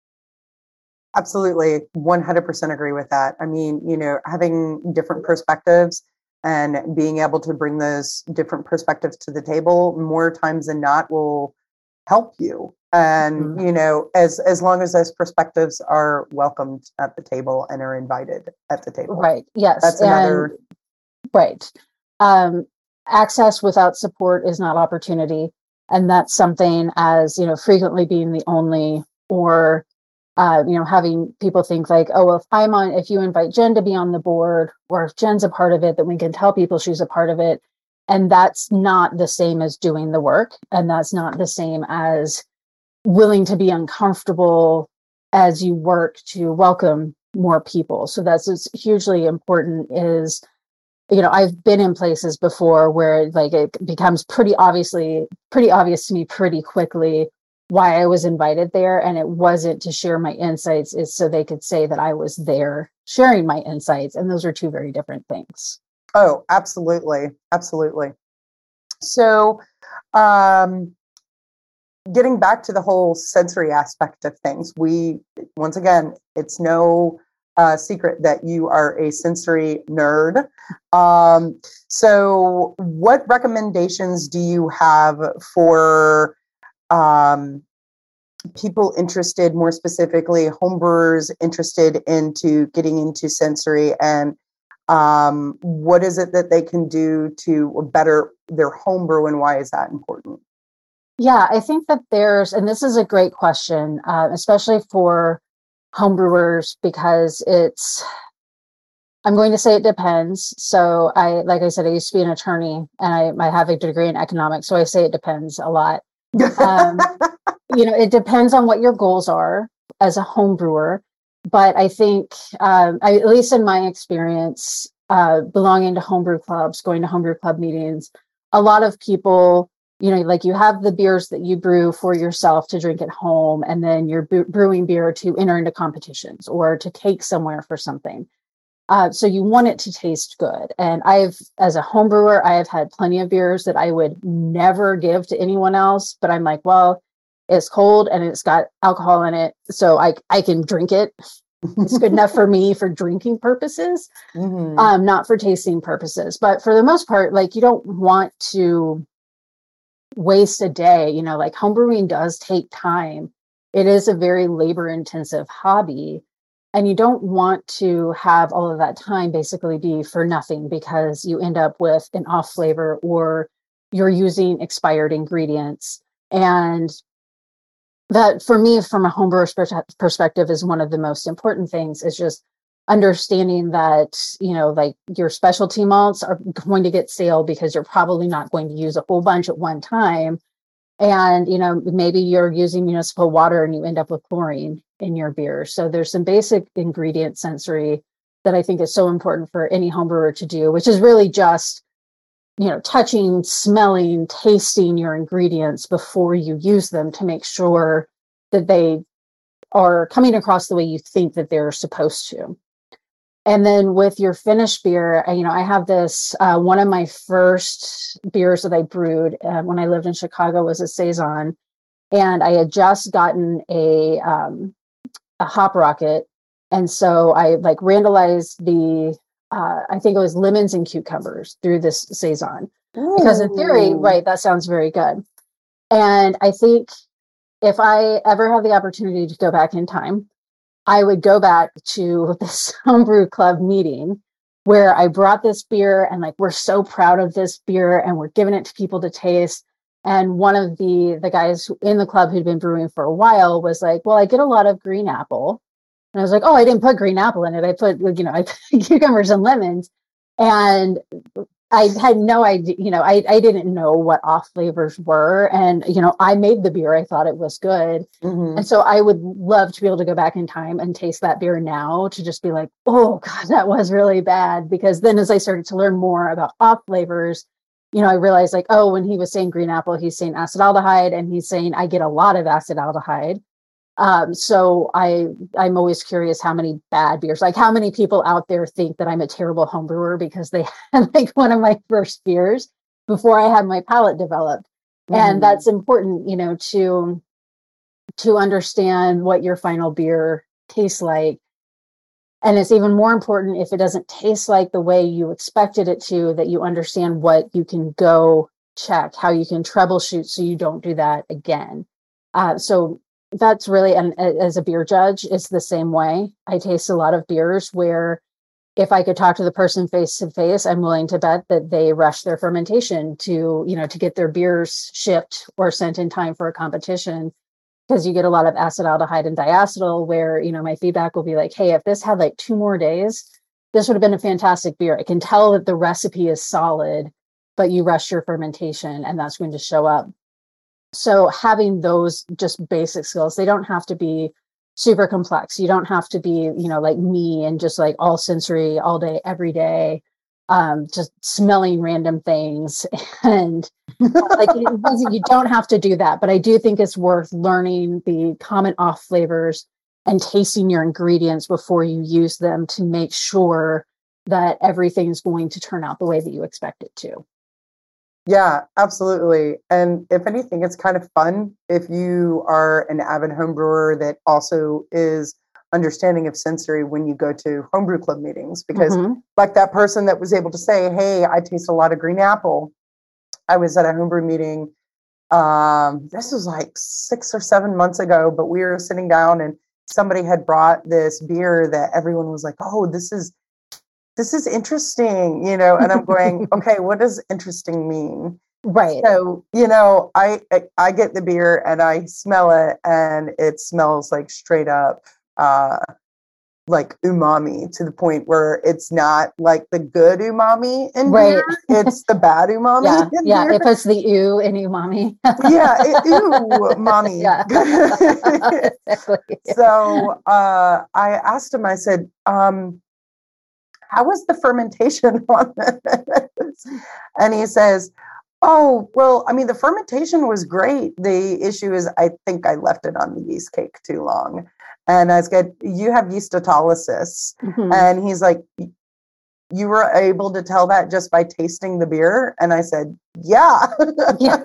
Absolutely, one hundred percent agree with that. I mean, you know, having different perspectives and being able to bring those different perspectives to the table more times than not will help you. And, Mhm. you know, as as long as those perspectives are welcomed at the table and are invited at the table. Right. Yes. That's and another. right. Um, access without support is not opportunity. And that's something, as, you know, frequently being the only, or, uh, you know, having people think like, oh, well, if I'm on, if you invite Jen to be on the board, or if Jen's a part of it, then we can tell people she's a part of it. And that's not the same as doing the work. And that's not the same as willing to be uncomfortable as you work to welcome more people. So that's what's hugely important is, you know, I've been in places before where like it becomes pretty obviously, pretty obvious to me pretty quickly why I was invited there. And it wasn't to share my insights, it's so they could say that I was there sharing my insights. And those are two very different things. Oh, absolutely. Absolutely. So, um, getting back to the whole sensory aspect of things, we, once again, it's no uh, secret that you are a sensory nerd. Um, so, what recommendations do you have for um, people interested, more specifically, homebrewers interested into getting into sensory, and um, what is it that they can do to better their homebrew, and why is that important? Yeah, I think that there's, and this is a great question, uh, especially for homebrewers, because it's, I'm going to say it depends. So I, like I said, I used to be an attorney, and I, I have a degree in economics. So I say it depends a lot. Um, you know, it depends on what your goals are as a homebrewer. But I think, um, I, at least in my experience, uh, belonging to homebrew clubs, going to homebrew club meetings, a lot of people, you know, like you have the beers that you brew for yourself to drink at home, and then you're bre- brewing beer to enter into competitions or to take somewhere for something. Uh, so you want it to taste good. And I've, as a home brewer, I have had plenty of beers that I would never give to anyone else, but I'm like, well, it's cold and it's got alcohol in it, so I I can drink it. It's good enough for me for drinking purposes, Mm-hmm. um, not for tasting purposes. But for the most part, like you don't want to waste a day. You know, like homebrewing does take time. It is a very labor intensive hobby. And you don't want to have all of that time basically be for nothing, because you end up with an off flavor, or you're using expired ingredients. And that, for me, from a homebrewer perspective, is one of the most important things, is just understanding that, you know, like your specialty malts are going to get stale because you're probably not going to use a whole bunch at one time. And, you know, maybe you're using municipal water and you end up with chlorine in your beer. So there's some basic ingredient sensory that I think is so important for any homebrewer to do, which is really just, you know, touching, smelling, tasting your ingredients before you use them to make sure that they are coming across the way you think that they're supposed to. And then with your finished beer, you know, I have this, uh, one of my first beers that I brewed uh, when I lived in Chicago was a Saison. and I had just gotten a um, a hop rocket, and so I like randalized the uh, I think it was lemons and cucumbers through this saison. Because in theory, Ooh. right, that sounds very good. And I think if I ever have the opportunity to go back in time, I would go back to this homebrew club meeting where I brought this beer and like, we're so proud of this beer and we're giving it to people to taste. And one of the, the guys in the club who'd been brewing for a while was like, well, I get a lot of green apple. And I was like, oh, I didn't put green apple in it. I put, you know, I put cucumbers and lemons. And I had no idea, you know, I, I didn't know what off flavors were. And, you know, I made the beer. I thought it was good. Mm-hmm. And so I would love to be able to go back in time and taste that beer now to just be like, oh God, that was really bad. Because then as I started to learn more about off flavors, you know, I realized like, oh, when he was saying green apple, he's saying acetaldehyde, and he's saying I get a lot of acetaldehyde. Um, so I, I'm always curious how many bad beers, like how many people out there think that I'm a terrible home brewer because they had like one of my first beers before I had my palate developed. Mm-hmm. And that's important, you know, to, to understand what your final beer tastes like. And it's even more important if it doesn't taste like the way you expected it to, that you understand what you can go check, how you can troubleshoot so you don't do that again. Uh, so that's really, and as a beer judge, it's the same way. I taste a lot of beers where if I could talk to the person face to face, I'm willing to bet that they rush their fermentation to, you know, to get their beers shipped or sent in time for a competition. Because you get a lot of acetaldehyde and diacetyl where, you know, my feedback will be like, hey, if this had like two more days, this would have been a fantastic beer. I can tell that the recipe is solid, but you rush your fermentation and that's going to show up. So having those just basic skills, they don't have to be super complex. You don't have to be, you know, like me and just like all sensory all day, every day, um, just smelling random things. And like, it doesn't, you don't have to do that. But I do think it's worth learning the common off flavors and tasting your ingredients before you use them to make sure that everything's going to turn out the way that you expect it to. Yeah, absolutely. And if anything, it's kind of fun if you are an avid home brewer that also is understanding of sensory when you go to homebrew club meetings, because mm-hmm. like that person that was able to say, hey, I taste a lot of green apple. I was at a homebrew meeting. Um, this was like six or seven months ago, but we were sitting down and somebody had brought this beer that everyone was like, oh, this is This is interesting, you know, and I'm going, okay, what does interesting mean? Right. So, you know, I, I I get the beer and I smell it and it smells like straight up uh, like umami, to the point where it's not like the good umami in right. beer. It's the bad umami. Yeah, in yeah. beer. It puts the ew in umami. yeah, it, ew, mommy. exactly. So uh, I asked him, I said, um, how was the fermentation on this? And he says, oh, well, I mean, the fermentation was great. The issue is, I think I left it on the yeast cake too long. And I said, you have yeastolysis. Mm-hmm. And he's like, you were able to tell that just by tasting the beer? And I said, yeah. yeah,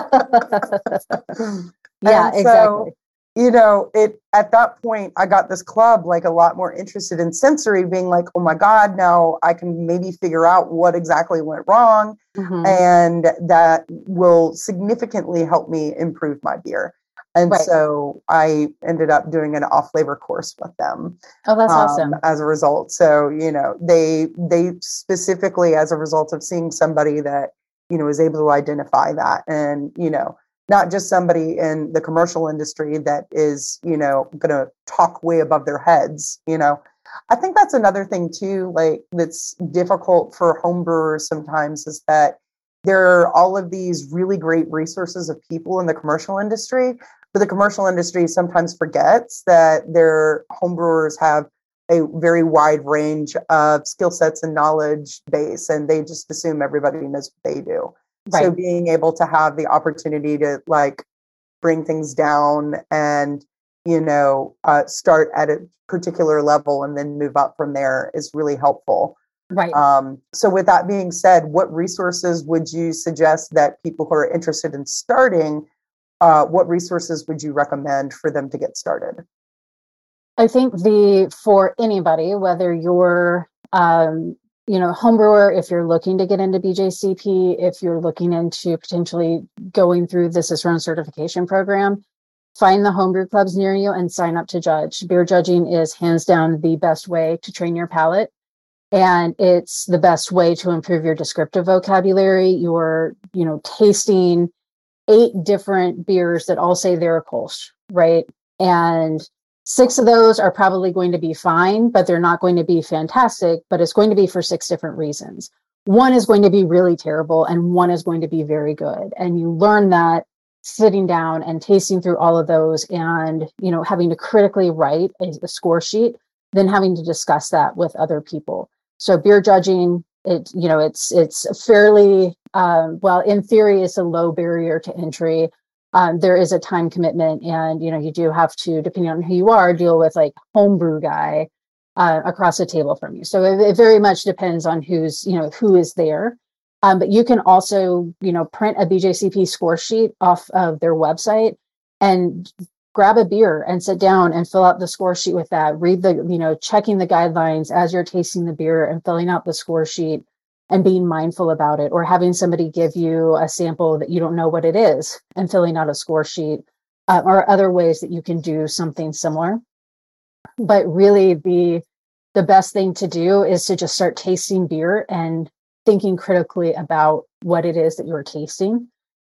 yeah so, exactly. You know, it at that point, I got this club like a lot more interested in sensory, being like, oh my God, now I can maybe figure out what exactly went wrong. Mm-hmm. And that will significantly help me improve my beer. And right. so I ended up doing an off flavor course with them. Oh, that's um, awesome. As a result. So, you know, they, they specifically, as a result of seeing somebody that, you know, is able to identify that, and, you know, not just somebody in the commercial industry that is, you know, going to talk way above their heads, you know. I think that's another thing too, like that's difficult for homebrewers sometimes, is that there are all of these really great resources of people in the commercial industry, but the commercial industry sometimes forgets that their homebrewers have a very wide range of skill sets and knowledge base, and they just assume everybody knows what they do. Right. So being able to have the opportunity to like bring things down and, you know, uh, start at a particular level and then move up from there is really helpful. Right. Um, so with that being said, what resources would you suggest that people who are interested in starting uh, what resources would you recommend for them to get started? I think the for anybody, whether you're um, you know, homebrewer, if you're looking to get into B J C P, if you're looking into potentially going through the Cicerone certification program, find the homebrew clubs near you and sign up to judge. Beer judging is hands down the best way to train your palate. And it's the best way to improve your descriptive vocabulary. You're, you know, tasting eight different beers that all say they're a Kolsch, right? And six of those are probably going to be fine, but they're not going to be fantastic, but it's going to be for six different reasons. One is going to be really terrible and one is going to be very good. And you learn that sitting down and tasting through all of those and, you know, having to critically write a, a score sheet, then having to discuss that with other people. So beer judging, it, you know, it's, it's fairly, um, well, in theory, it's a low barrier to entry. Um, there is a time commitment and, you know, you do have to, depending on who you are, deal with like homebrew guy uh, across the table from you. So it, it very much depends on who's, you know, who is there. Um, but you can also, you know, print a B J C P score sheet off of their website and grab a beer and sit down and fill out the score sheet with that. Read the, you know, checking the guidelines as you're tasting the beer and filling out the score sheet and being mindful about it, or having somebody give you a sample that you don't know what it is and filling out a score sheet, uh, or other ways that you can do something similar. But really the, the best thing to do is to just start tasting beer and thinking critically about what it is that you're tasting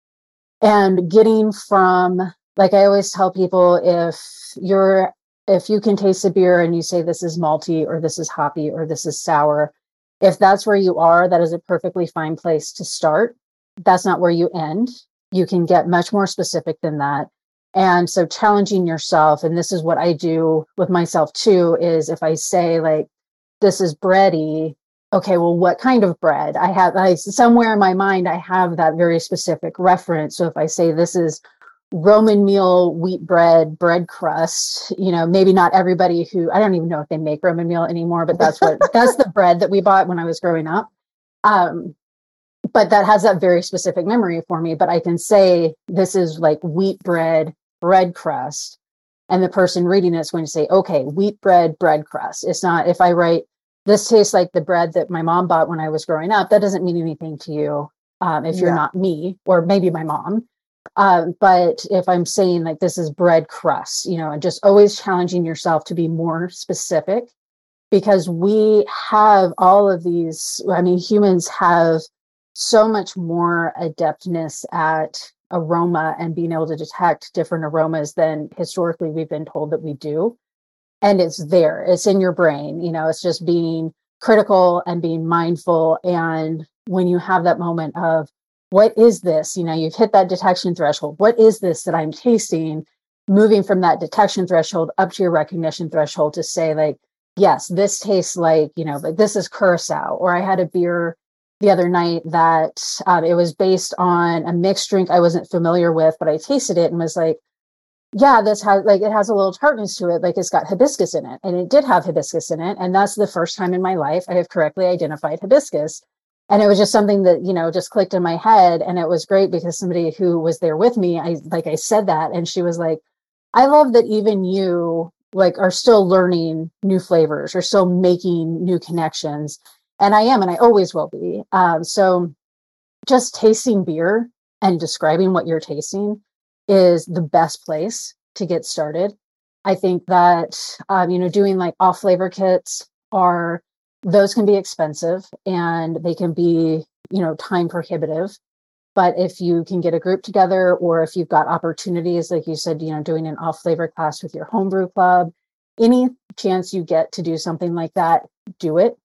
and getting from, like I always tell people, if you're, if you can taste a beer and you say this is malty or this is hoppy or this is sour, if that's where you are, that is a perfectly fine place to start. That's not where you end. You can get much more specific than that. And so challenging yourself, and this is what I do with myself too, is if I say like, this is bready, okay, well, what kind of bread? I have, I, somewhere in my mind, I have that very specific reference. So if I say this is Roman meal wheat bread, bread crust, you know, maybe not everybody who, I don't even know if they make Roman meal anymore, but that's what, that's the bread that we bought when I was growing up. Um, but that has that very specific memory for me. But I can say, this is like wheat bread, bread crust. And the person reading it is going to say, okay, wheat bread, bread crust. It's not, if I write, this tastes like the bread that my mom bought when I was growing up, that doesn't mean anything to you. Um, if you're Yeah. not me, or maybe my mom. Um, but if I'm saying like, this is bread crust, you know, and just always challenging yourself to be more specific, because we have all of these, I mean, humans have so much more adeptness at aroma and being able to detect different aromas than historically we've been told that we do. And it's there, it's in your brain, you know, it's just being critical and being mindful. And when you have that moment of, what is this? You know, you've hit that detection threshold. What is this that I'm tasting? Moving from that detection threshold up to your recognition threshold to say like, yes, this tastes like, you know, like this is Curacao. Or I had a beer the other night that um, it was based on a mixed drink I wasn't familiar with, but I tasted it and was like, yeah, this has like, it has a little tartness to it. Like it's got hibiscus in it, and it did have hibiscus in it. And that's the first time in my life I have correctly identified hibiscus. And it was just something that, you know, just clicked in my head. And it was great because somebody who was there with me, I, like I said that, and she was like, I love that even you like are still learning new flavors or still making new connections. And I am, and I always will be. Um, so just tasting beer and describing what you're tasting is the best place to get started. I think that, um, you know, doing like off flavor kits are, those can be expensive and they can be, you know, time prohibitive. But if you can get a group together, or if you've got opportunities, like you said, you know, doing an off flavor class with your homebrew club, any chance you get to do something like that, do it.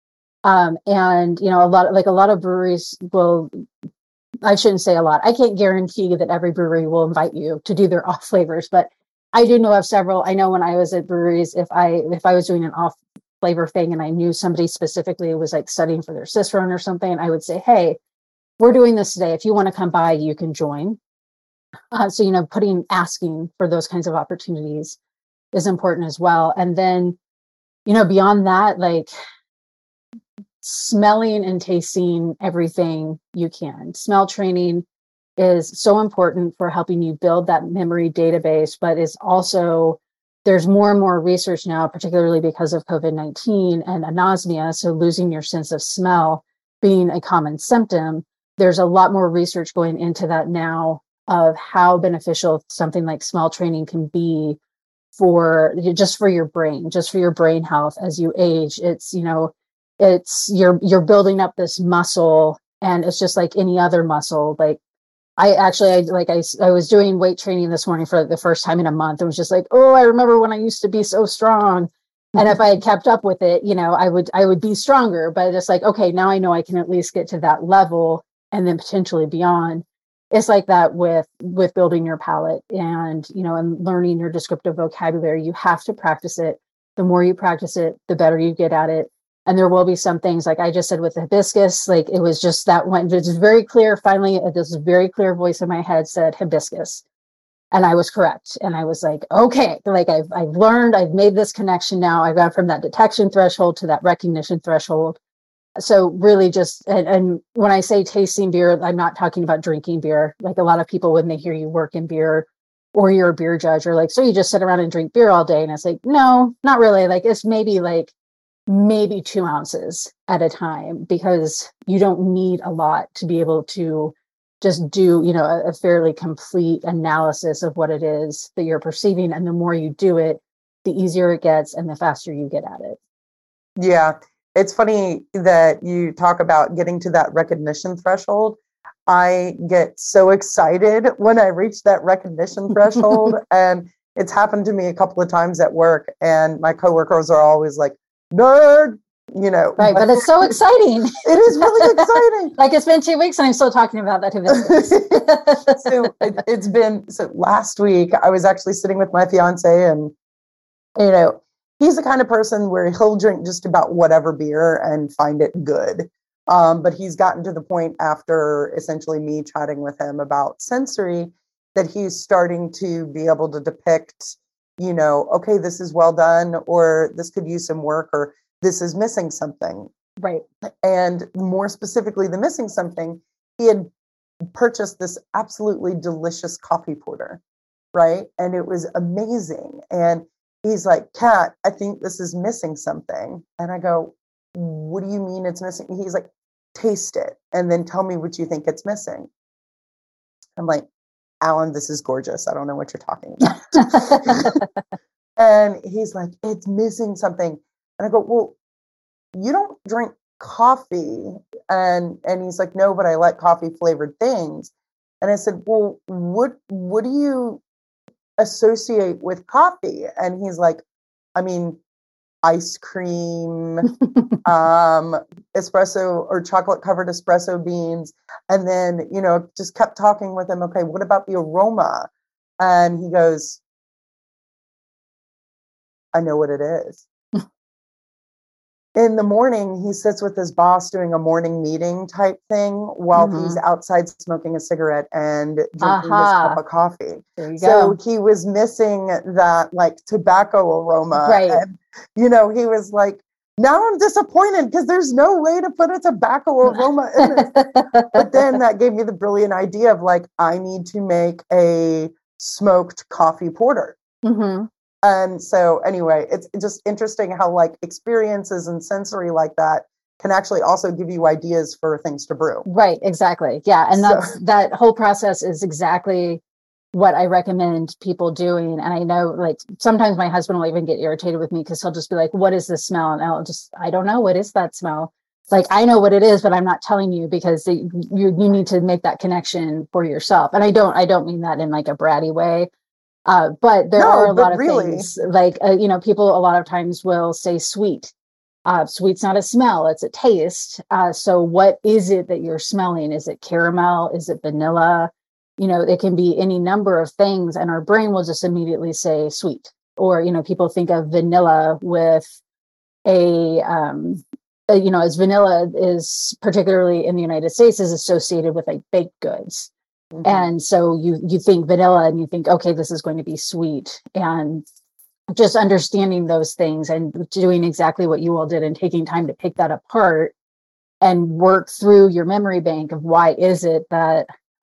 Um, and, you know, a lot, like a lot of breweries will, I shouldn't say a lot. I can't guarantee that every brewery will invite you to do their off flavors, but I do know of several. I know when I was at breweries, if I, if I was doing an off flavor thing and I knew somebody specifically was like studying for their Cicerone or something, I would say, hey, we're doing this today. If you want to come by, you can join. Uh, so, you know, putting, asking for those kinds of opportunities is important as well. And then, you know, beyond that, like smelling and tasting everything you can. Smell training is so important for helping you build that memory database, but is also, there's more and more research now, particularly because of COVID nineteen and anosmia, so losing your sense of smell being a common symptom. There's a lot more research going into that now of how beneficial something like smell training can be for just for your brain, just for your brain health as you age. It's, you know, it's you're you're building up this muscle, and it's just like any other muscle. Like I actually, I like I, I was doing weight training this morning for the first time in a month. It was just like, oh, I remember when I used to be so strong. And if I had kept up with it, you know, I would I would be stronger. But it's like, okay, now I know I can at least get to that level and then potentially beyond. It's like that with with building your palate and, you know, and learning your descriptive vocabulary. You have to practice it. The more you practice it, the better you get at it. And there will be some things, like I just said with the hibiscus, like it was just that one, it's very clear. Finally, this very clear voice in my head said hibiscus. And I was correct. And I was like, okay, like I've, I've learned, I've made this connection now. I've gone from that detection threshold to that recognition threshold. So really just, and, and when I say tasting beer, I'm not talking about drinking beer. Like a lot of people, when they hear you work in beer or you're a beer judge, are like, so you just sit around and drink beer all day. And it's like, no, not really. Like it's maybe like, maybe two ounces at a time, because you don't need a lot to be able to just do, you know, a, a fairly complete analysis of what it is that you're perceiving. And the more you do it, the easier it gets and the faster you get at it. Yeah. It's funny that you talk about getting to that recognition threshold. I get so excited when I reach that recognition threshold. And it's happened to me a couple of times at work. And my coworkers are always like, nerd, you know. Right, but it's so exciting. It is really exciting. Like it's been two weeks and I'm still talking about that hibiscus. So it, it's been, so last week I was actually sitting with my fiance, and, you know, he's the kind of person where he'll drink just about whatever beer and find it good. Um, but he's gotten to the point after essentially me chatting with him about sensory that he's starting to be able to depict, you know, okay, this is well done, or this could use some work, or this is missing something. Right. And more specifically, the missing something, he had purchased this absolutely delicious coffee porter, right? And it was amazing. And he's like, Kat, I think this is missing something. And I go, what do you mean it's missing? He's like, taste it and then tell me what you think it's missing. I'm like, Alan, this is gorgeous. I don't know what you're talking about. And he's like, it's missing something. And I go, well, you don't drink coffee. And and he's like, no, but I like coffee flavored things. And I said, well, what what do you associate with coffee? And he's like, I mean, ice cream, um, espresso or chocolate covered espresso beans. And then, you know, just kept talking with him. Okay, what about the aroma? And he goes, I know what it is. In the morning, he sits with his boss doing a morning meeting type thing while mm-hmm. he's outside smoking a cigarette and drinking uh-huh. his cup of coffee. There you so go. He was missing that like tobacco aroma. Right. And, you know, he was like, now I'm disappointed because there's no way to put a tobacco aroma in it. But then that gave me the brilliant idea of like, I need to make a smoked coffee porter. Mm-hmm. And so anyway, it's just interesting how like experiences and sensory like that can actually also give you ideas for things to brew. Right, exactly. Yeah. And that's, so. that whole process is exactly what I recommend people doing. And I know like sometimes my husband will even get irritated with me because he'll just be like, what is this smell? And I'll just, I don't know. What is that smell? Like, I know what it is, but I'm not telling you because you, you need to make that connection for yourself. And I don't, I don't mean that in like a bratty way. Uh, but there no, are a lot of really. things like, uh, you know, people a lot of times will say sweet. Uh, sweet's not a smell, it's a taste. Uh, so what is it that you're smelling? Is it caramel? Is it vanilla? You know, it can be any number of things. And our brain will just immediately say sweet. Or, you know, people think of vanilla with a, um, a, you know, as vanilla is particularly in the United States is associated with like baked goods. Mm-hmm. And so you you think vanilla and you think, okay, this is going to be sweet. And just understanding those things and doing exactly what you all did and taking time to pick that apart and work through your memory bank of why is it that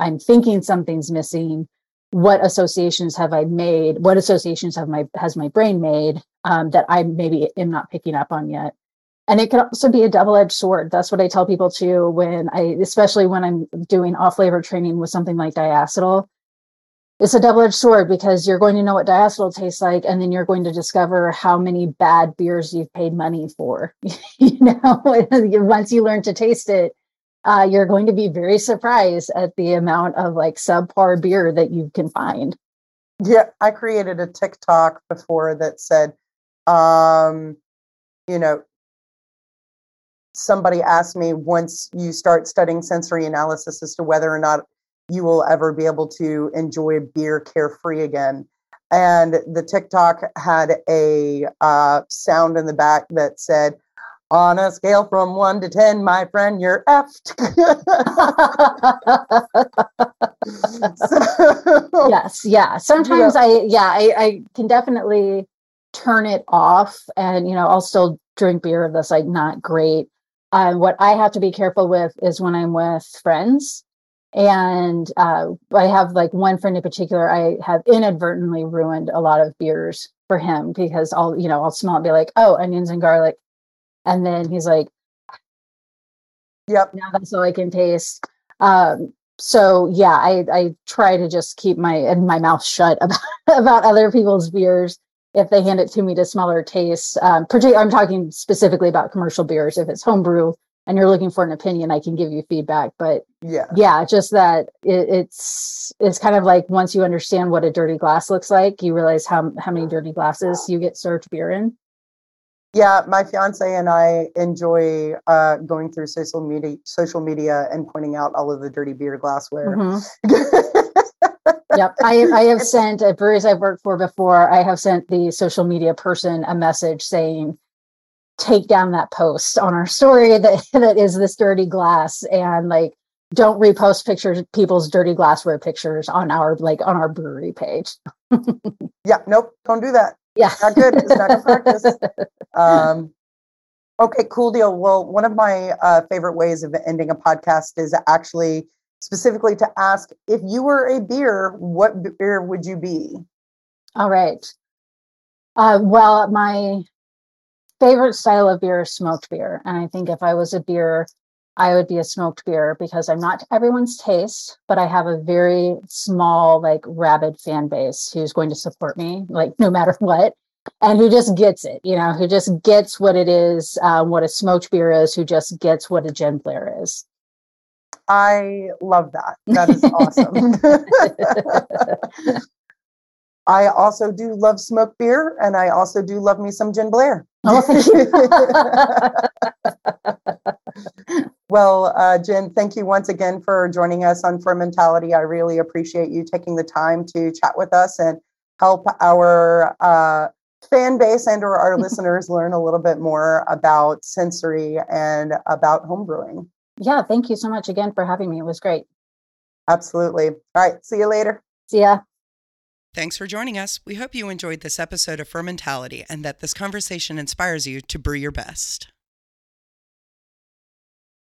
I'm thinking something's missing. What associations have I made? What associations have my has my brain made um, that I maybe am not picking up on yet? And it can also be a double-edged sword. That's what I tell people too, when I, especially when I'm doing off-flavor training with something like diacetyl. It's a double-edged sword because you're going to know what diacetyl tastes like, and then you're going to discover how many bad beers you've paid money for. You know, once you learn to taste it, uh, you're going to be very surprised at the amount of like subpar beer that you can find. Yeah, I created a TikTok before that said, um, you know, somebody asked me once you start studying sensory analysis as to whether or not you will ever be able to enjoy beer carefree again. And the TikTok had a uh, sound in the back that said, on a scale from one to ten, my friend, you're effed. So, yes, yeah. Sometimes yeah. I, yeah, I, I can definitely turn it off, and you know, I'll still drink beer that's like not great. Uh, what I have to be careful with is when I'm with friends, and uh, I have like one friend in particular. I have inadvertently ruined a lot of beers for him because I'll, you know, I'll smell it and be like, oh, onions and garlic. And then he's like, yep, now that's all I can taste. Um, so yeah, I, I try to just keep my my mouth shut about, about other people's beers if they hand it to me to smell or taste. Um, particularly, I'm talking specifically about commercial beers. If it's homebrew and you're looking for an opinion, I can give you feedback. But yeah, yeah, just that it, it's it's kind of like once you understand what a dirty glass looks like, you realize how how many dirty glasses you get served beer in. Yeah, my fiance and I enjoy uh, going through social media, social media, and pointing out all of the dirty beer glassware. Mm-hmm. Yep, I I have sent at breweries I've worked for before. I have sent the social media person a message saying, "Take down that post on our story that that is this dirty glass, and like don't repost pictures people's dirty glassware pictures on our like on our brewery page." Yeah, nope, don't do that. Yeah, it's not good. It's not good practice. Um, okay, cool deal. Well, one of my uh, favorite ways of ending a podcast is actually specifically to ask, if you were a beer, what beer would you be? All right. Uh, well, my favorite style of beer is smoked beer. And I think if I was a beer, I would be a smoked beer because I'm not everyone's taste, but I have a very small, like rabid fan base who's going to support me, like no matter what, and who just gets it, you know, who just gets what it is, um, what a smoked beer is, who just gets what a Gin Blair is. I love that. That is awesome. I also do love smoked beer, and I also do love me some Gin Blair. Oh, thank you. Well, uh, Jen, thank you once again for joining us on Fermentality. I really appreciate you taking the time to chat with us and help our uh, fan base and or our listeners learn a little bit more about sensory and about homebrewing. Yeah, thank you so much again for having me. It was great. Absolutely. All right. See you later. See ya. Thanks for joining us. We hope you enjoyed this episode of Fermentality and that this conversation inspires you to brew your best.